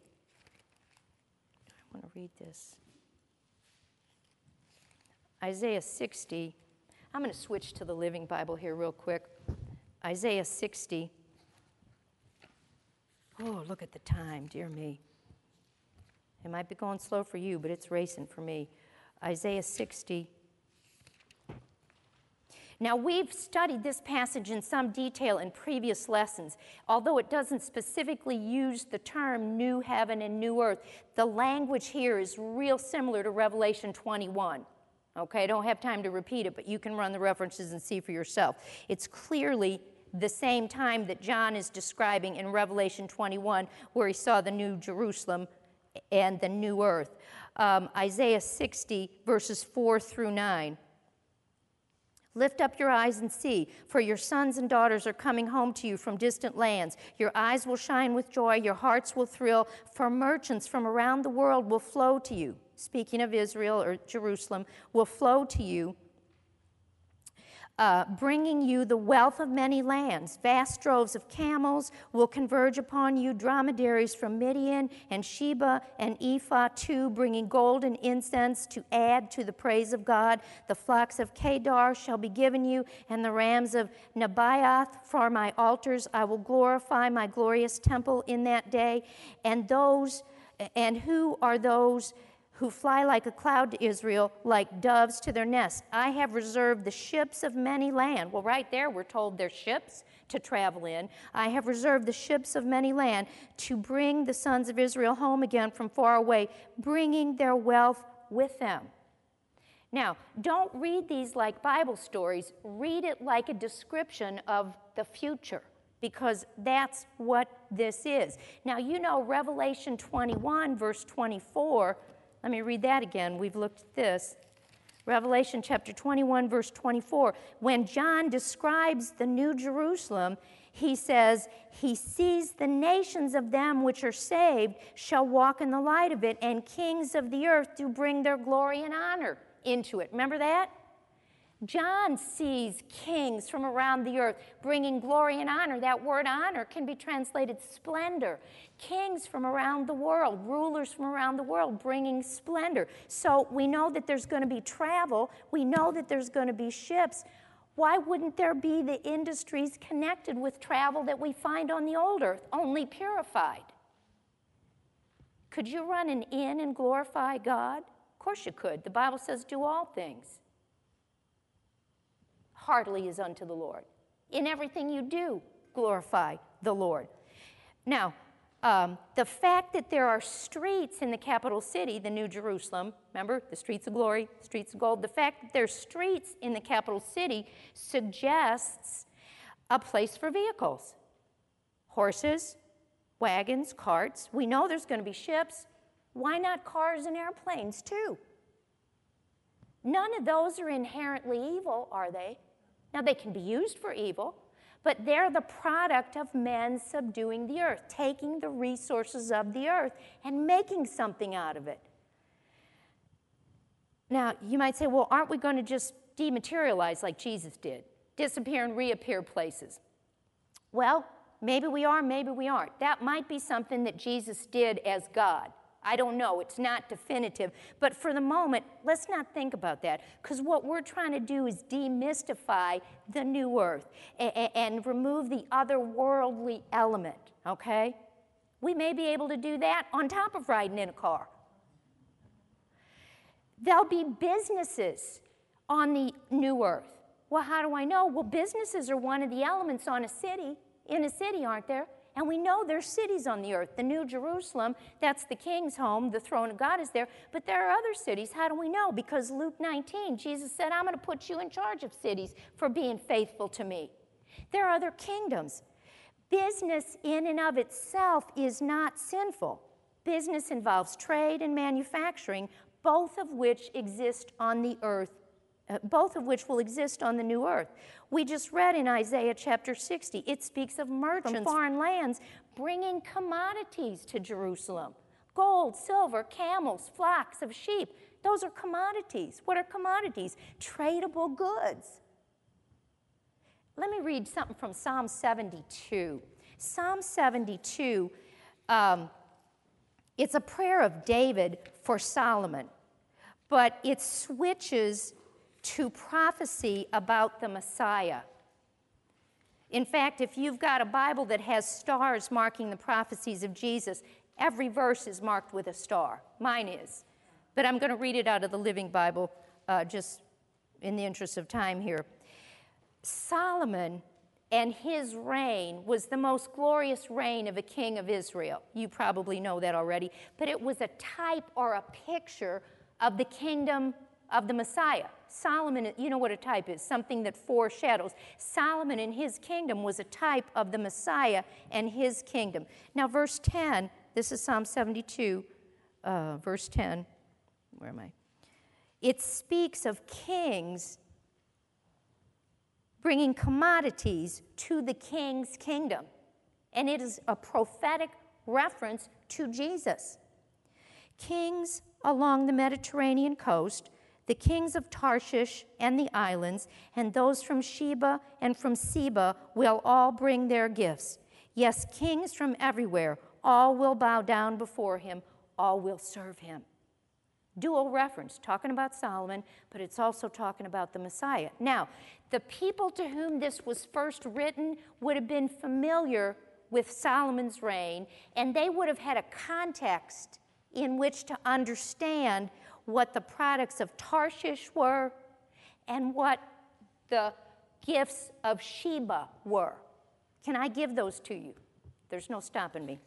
I want to read this. Isaiah sixty. I'm going to switch to the Living Bible here real quick. Isaiah sixty. Oh, look at the time, dear me. It might be going slow for you, but it's racing for me. Isaiah sixty. Now, we've studied this passage in some detail in previous lessons. Although it doesn't specifically use the term new heaven and new earth, the language here is real similar to Revelation twenty-one. Okay, I don't have time to repeat it, but you can run the references and see for yourself. It's clearly the same time that John is describing in Revelation twenty-one, where he saw the new Jerusalem and the new earth. Um, Isaiah sixty, verses four through nine. Lift up your eyes and see, for your sons and daughters are coming home to you from distant lands. Your eyes will shine with joy, your hearts will thrill, for merchants from around the world will flow to you. Speaking of Israel or Jerusalem, will flow to you, uh, bringing you the wealth of many lands. Vast droves of camels will converge upon you, dromedaries from Midian and Sheba and Ephah too, bringing gold and incense to add to the praise of God. The flocks of Kedar shall be given you, and the rams of Nebaioth for my altars. I will glorify my glorious temple in that day. And those, and who are those who fly like a cloud to Israel, like doves to their nest? I have reserved the ships of many land. Well, right there we're told they're ships to travel in. I have reserved the ships of many land to bring the sons of Israel home again from far away, bringing their wealth with them. Now, don't read these like Bible stories. Read it like a description of the future, because that's what this is. Now, you know Revelation twenty-one, verse twenty-four. Let me read that again. We've looked at this. Revelation chapter twenty-one, verse twenty-four. When John describes the New Jerusalem, he says, he sees the nations of them which are saved shall walk in the light of it, and kings of the earth do bring their glory and honor into it. Remember that? John sees kings from around the earth bringing glory and honor. That word honor can be translated splendor. Kings from around the world, rulers from around the world bringing splendor. So we know that there's going to be travel. We know that there's going to be ships. Why wouldn't there be the industries connected with travel that we find on the old earth, only purified? Could you run an inn and glorify God? Of course you could. The Bible says do all things. Heartily is unto the Lord. In everything you do, glorify the Lord. Now, um, the fact that there are streets in the capital city, the New Jerusalem, remember, the streets of glory, streets of gold, the fact that there's streets in the capital city suggests a place for vehicles. Horses, wagons, carts. We know there's going to be ships. Why not cars and airplanes, too? None of those are inherently evil, are they? Now, they can be used for evil, but they're the product of men subduing the earth, taking the resources of the earth and making something out of it. Now, you might say, well, aren't we going to just dematerialize like Jesus did, disappear and reappear places? Well, maybe we are, maybe we aren't. That might be something that Jesus did as God. I don't know. It's not definitive. But for the moment, let's not think about that, because what we're trying to do is demystify the new earth and, and remove the otherworldly element, okay? We may be able to do that on top of riding in a car. There'll be businesses on the new earth. Well, how do I know? Well, businesses are one of the elements on a city, in a city, aren't there? And we know there's cities on the earth. The New Jerusalem, that's the king's home. The throne of God is there. But there are other cities. How do we know? Because Luke nineteen, Jesus said, I'm going to put you in charge of cities for being faithful to me. There are other kingdoms. Business in and of itself is not sinful. Business involves trade and manufacturing, both of which exist on the earth, uh, both of which will exist on the new earth. We just read in Isaiah chapter sixty, it speaks of merchants from foreign lands bringing commodities to Jerusalem. Gold, silver, camels, flocks of sheep. Those are commodities. What are commodities? Tradable goods. Let me read something from Psalm seventy-two. Psalm seventy-two, um, it's a prayer of David for Solomon, but it switches to prophecy about the Messiah. In fact, if you've got a Bible that has stars marking the prophecies of Jesus, every verse is marked with a star. Mine is. But I'm going to read it out of the Living Bible uh, just in the interest of time here. Solomon and his reign was the most glorious reign of a king of Israel. You probably know that already. But it was a type or a picture of the kingdom of the Messiah. Solomon, you know what a type is, something that foreshadows. Solomon and his kingdom was a type of the Messiah and his kingdom. Now, verse ten, this is Psalm seventy-two, uh, verse ten. Where am I? It speaks of kings bringing commodities to the king's kingdom. And it is a prophetic reference to Jesus. Kings along the Mediterranean coast, the kings of Tarshish and the islands, and those from Sheba and from Seba will all bring their gifts. Yes, kings from everywhere, all will bow down before him, all will serve him. Dual reference, talking about Solomon, but it's also talking about the Messiah. Now, the people to whom this was first written would have been familiar with Solomon's reign, and they would have had a context in which to understand what the products of Tarshish were and what the gifts of Sheba were. Can I give those to you? There's no stopping me.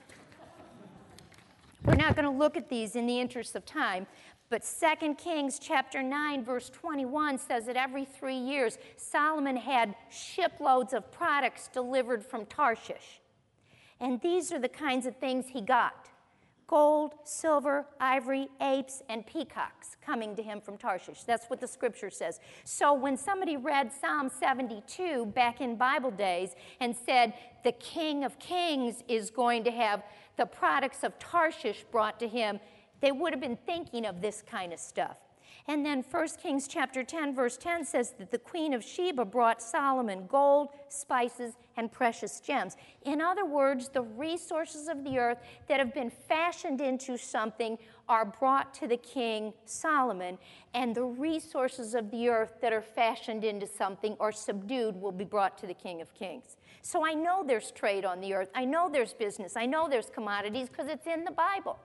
We're not going to look at these in the interest of time, but Second Kings chapter nine, verse twenty-one says that every three years, Solomon had shiploads of products delivered from Tarshish. And these are the kinds of things he got. Gold, silver, ivory, apes, and peacocks coming to him from Tarshish. That's what the scripture says. So when somebody read Psalm seventy-two back in Bible days and said, the King of Kings is going to have the products of Tarshish brought to him, they would have been thinking of this kind of stuff. And then First Kings chapter ten, verse ten says that the queen of Sheba brought Solomon gold, spices, and precious gems. In other words, the resources of the earth that have been fashioned into something are brought to the king Solomon, and the resources of the earth that are fashioned into something or subdued will be brought to the King of Kings. So I know there's trade on the earth. I know there's business. I know there's commodities because it's in the Bible.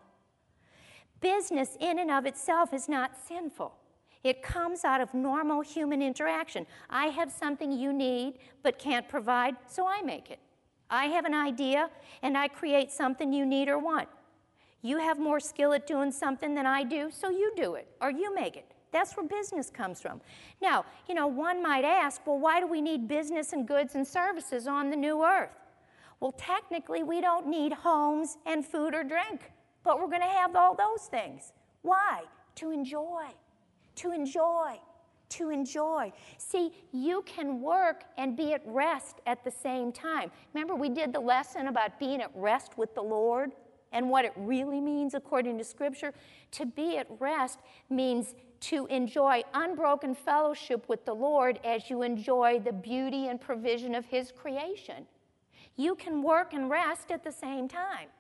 Business in and of itself is not sinful. It comes out of normal human interaction. I have something you need but can't provide, so I make it. I have an idea, and I create something you need or want. You have more skill at doing something than I do, so you do it, or you make it. That's where business comes from. Now, you know, one might ask, well, why do we need business and goods and services on the new earth? Well, technically, we don't need homes and food or drink. But we're going to have all those things. Why? To enjoy, to enjoy, to enjoy. See, you can work and be at rest at the same time. Remember, we did the lesson about being at rest with the Lord and what it really means according to Scripture. To be at rest means to enjoy unbroken fellowship with the Lord as you enjoy the beauty and provision of His creation. You can work and rest at the same time.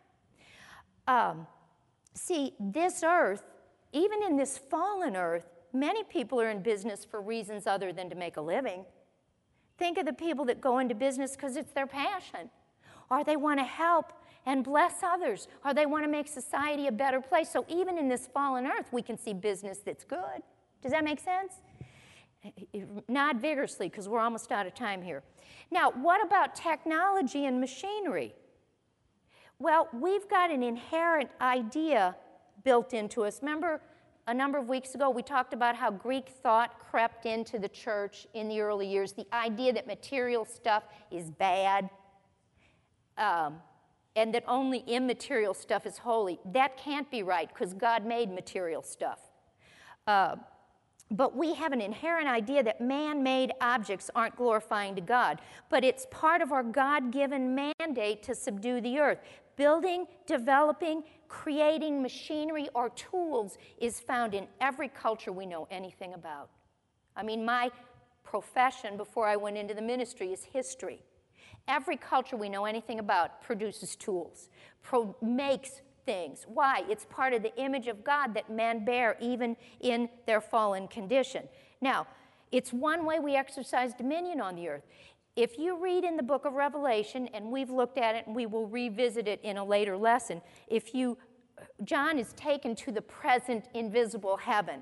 Um, see, this earth, even in this fallen earth, many people are in business for reasons other than to make a living. Think of the people that go into business because it's their passion, or they want to help and bless others, or they want to make society a better place. So even in this fallen earth, we can see business that's good. Does that make sense? Nod vigorously, because we're almost out of time here. Now, what about technology and machinery? Well, we've got an inherent idea built into us. Remember a number of weeks ago, we talked about how Greek thought crept into the church in the early years, the idea that material stuff is bad, um, and that only immaterial stuff is holy. That can't be right, because God made material stuff. Uh, but we have an inherent idea that man-made objects aren't glorifying to God, but it's part of our God-given mandate to subdue the earth. Building, developing, creating machinery or tools is found in every culture we know anything about. I mean, my profession before I went into the ministry is history. Every culture we know anything about produces tools, pro- makes things. Why? It's part of the image of God that men bear even in their fallen condition. Now, it's one way we exercise dominion on the earth. If you read in the book of Revelation, and we've looked at it and we will revisit it in a later lesson, if you, John is taken to the present invisible heaven.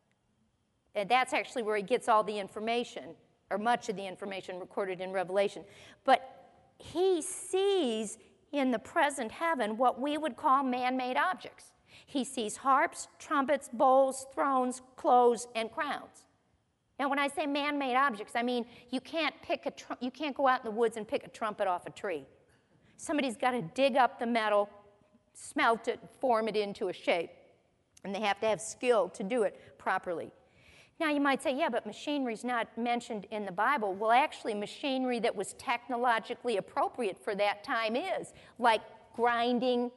And that's actually where he gets all the information, or much of the information recorded in Revelation. But he sees in the present heaven what we would call man-made objects. He sees harps, trumpets, bowls, thrones, clothes, and crowns. Now, when I say man-made objects, I mean you can't pick a tr- you can't go out in the woods and pick a trumpet off a tree. Somebody's got to dig up the metal, smelt it, form it into a shape, and they have to have skill to do it properly. Now, you might say, yeah, but machinery's not mentioned in the Bible. Well, actually, machinery that was technologically appropriate for that time is, like grinding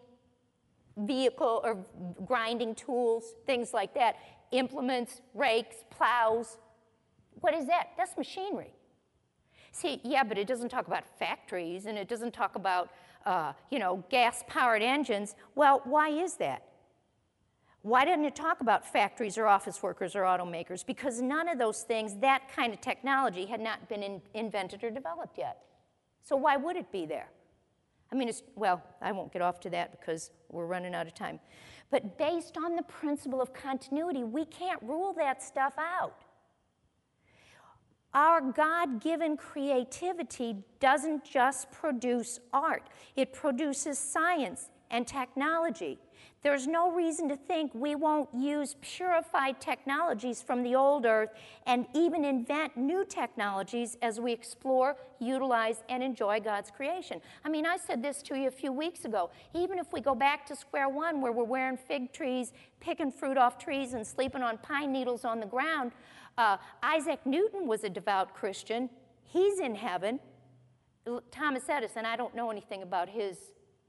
vehicle or grinding tools, things like that, implements, rakes, plows. What is that? That's machinery. See, yeah, but it doesn't talk about factories, and it doesn't talk about, uh, you know, gas-powered engines. Well, why is that? Why didn't it talk about factories or office workers or automakers? Because none of those things, that kind of technology, had not been in, invented or developed yet. So why would it be there? I mean, it's, well, I won't get off to that because we're running out of time. But based on the principle of continuity, we can't rule that stuff out. Our God-given creativity doesn't just produce art. It produces science and technology. There's no reason to think we won't use purified technologies from the old earth and even invent new technologies as we explore, utilize, and enjoy God's creation. I mean, I said this to you a few weeks ago. Even if we go back to square one where we're wearing fig trees, picking fruit off trees, and sleeping on pine needles on the ground, uh, Isaac Newton was a devout Christian. He's in heaven. Thomas Edison, I don't know anything about his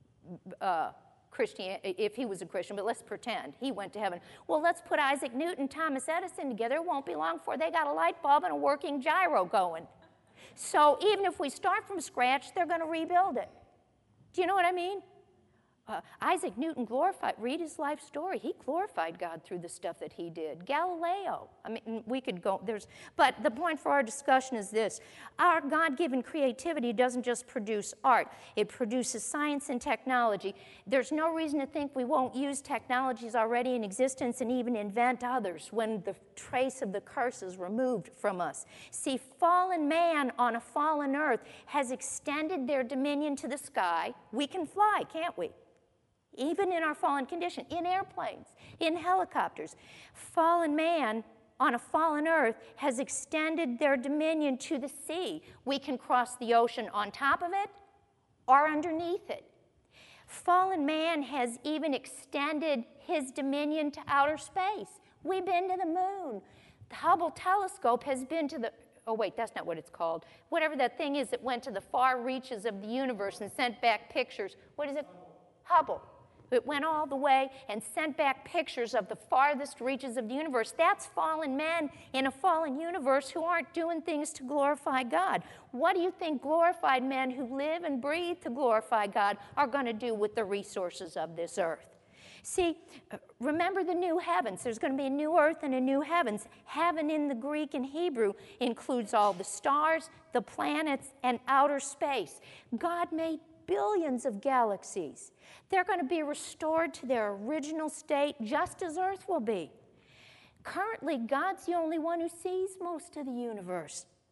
uh, Christian, if he was a Christian, but let's pretend he went to heaven. Well, let's put Isaac Newton and Thomas Edison together. It won't be long before they got a light bulb and a working gyro going. So even if we start from scratch, they're going to rebuild it. Do you know what I mean? Uh, Isaac Newton glorified, read his life story. He glorified God through the stuff that he did. Galileo, I mean, we could go, there's, but the point for our discussion is this. Our God-given creativity doesn't just produce art. It produces science and technology. There's no reason to think we won't use technologies already in existence and even invent others when the trace of the curse is removed from us. See, fallen man on a fallen earth has extended their dominion to the sky. We can fly, can't we? Even in our fallen condition, in airplanes, in helicopters. Fallen man on a fallen earth has extended their dominion to the sea. We can cross the ocean on top of it or underneath it. Fallen man has even extended his dominion to outer space. We've been to the moon. The Hubble telescope has been to the, oh wait, that's not what it's called. Whatever that thing is that went to the far reaches of the universe and sent back pictures. What is it? Hubble. It went all the way and sent back pictures of the farthest reaches of the universe. That's fallen men in a fallen universe who aren't doing things to glorify God. What do you think glorified men who live and breathe to glorify God are going to do with the resources of this earth? See, remember the new heavens. There's going to be a new earth and a new heavens. Heaven in the Greek and Hebrew includes all the stars, the planets, and outer space. God made billions of galaxies. They're going to be restored to their original state just as Earth will be. Currently, God's the only one who sees most of the universe.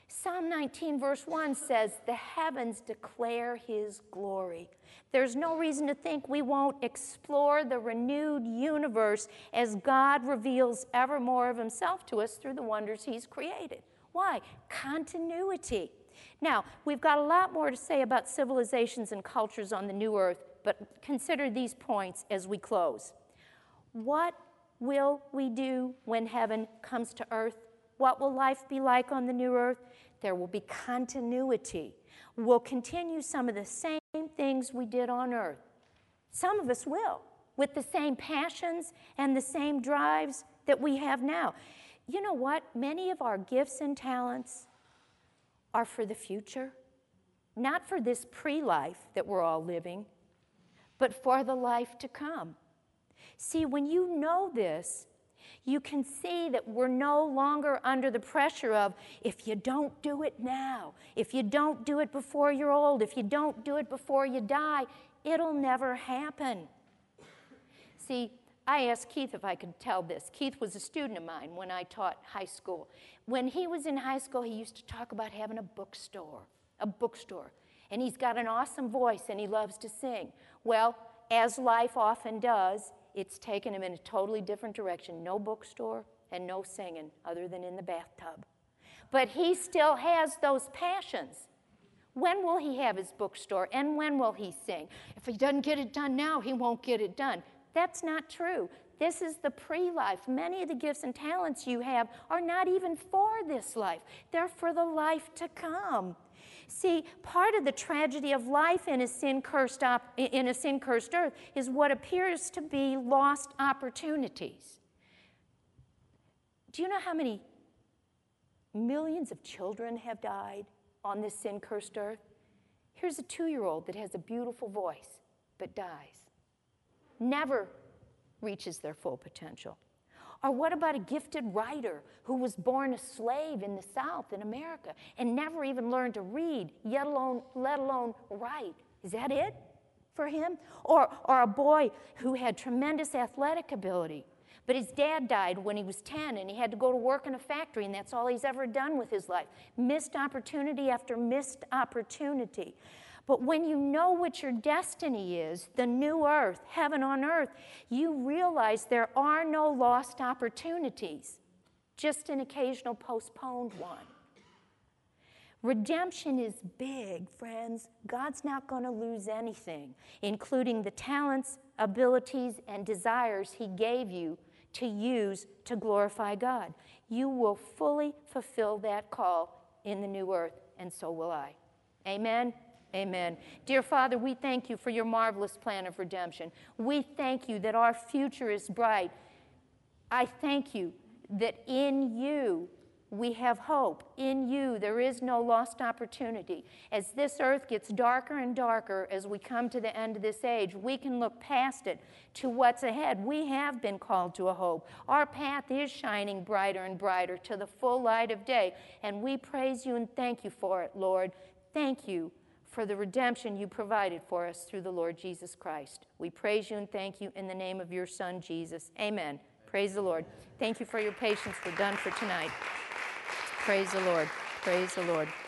Psalm nineteen, verse one says, the heavens declare his glory. There's no reason to think we won't explore the renewed universe as God reveals ever more of himself to us through the wonders he's created. Why? Continuity. Now, we've got a lot more to say about civilizations and cultures on the new earth, but consider these points as we close. What will we do when heaven comes to earth? What will life be like on the new earth? There will be continuity. We'll continue some of the same things we did on earth. Some of us will, with the same passions and the same drives that we have now. You know what? Many of our gifts and talents are for the future, not for this pre-life that we're all living, but for the life to come. See, when you know this, you can see that we're no longer under the pressure of, if you don't do it now, if you don't do it before you're old, if you don't do it before you die, it'll never happen. See, I asked Keith if I could tell this. Keith was a student of mine when I taught high school. When he was in high school, he used to talk about having a bookstore, a bookstore. And he's got an awesome voice and he loves to sing. Well, as life often does, it's taken him in a totally different direction. No bookstore and no singing other than in the bathtub. But he still has those passions. When will he have his bookstore and when will he sing? If he doesn't get it done now, he won't get it done. That's not true. This is the pre-life. Many of the gifts and talents you have are not even for this life. They're for the life to come. See, part of the tragedy of life in a sin-cursed op- in a sin-cursed earth is what appears to be lost opportunities. Do you know how many millions of children have died on this sin-cursed earth? Here's a two-year-old that has a beautiful voice but dies. Never reaches their full potential. Or what about a gifted writer who was born a slave in the South in America and never even learned to read, yet alone, let alone write? Is that it for him? Or, or a boy who had tremendous athletic ability, but his dad died when he was ten and he had to go to work in a factory and that's all he's ever done with his life. Missed opportunity after missed opportunity. But when you know what your destiny is, the new earth, heaven on earth, you realize there are no lost opportunities, just an occasional postponed one. Redemption is big, friends. God's not going to lose anything, including the talents, abilities, and desires he gave you to use to glorify God. You will fully fulfill that call in the new earth, and so will I. Amen. Amen. Dear Father, we thank you for your marvelous plan of redemption. We thank you that our future is bright. I thank you that in you we have hope. In you there is no lost opportunity. As this earth gets darker and darker as we come to the end of this age, we can look past it to what's ahead. We have been called to a hope. Our path is shining brighter and brighter to the full light of day, and we praise you and thank you for it, Lord. Thank you for the redemption you provided for us through the Lord Jesus Christ. We praise you and thank you in the name of your Son, Jesus. Amen. Praise the Lord. Thank you for your patience. We're done for tonight. Praise the Lord. Praise the Lord.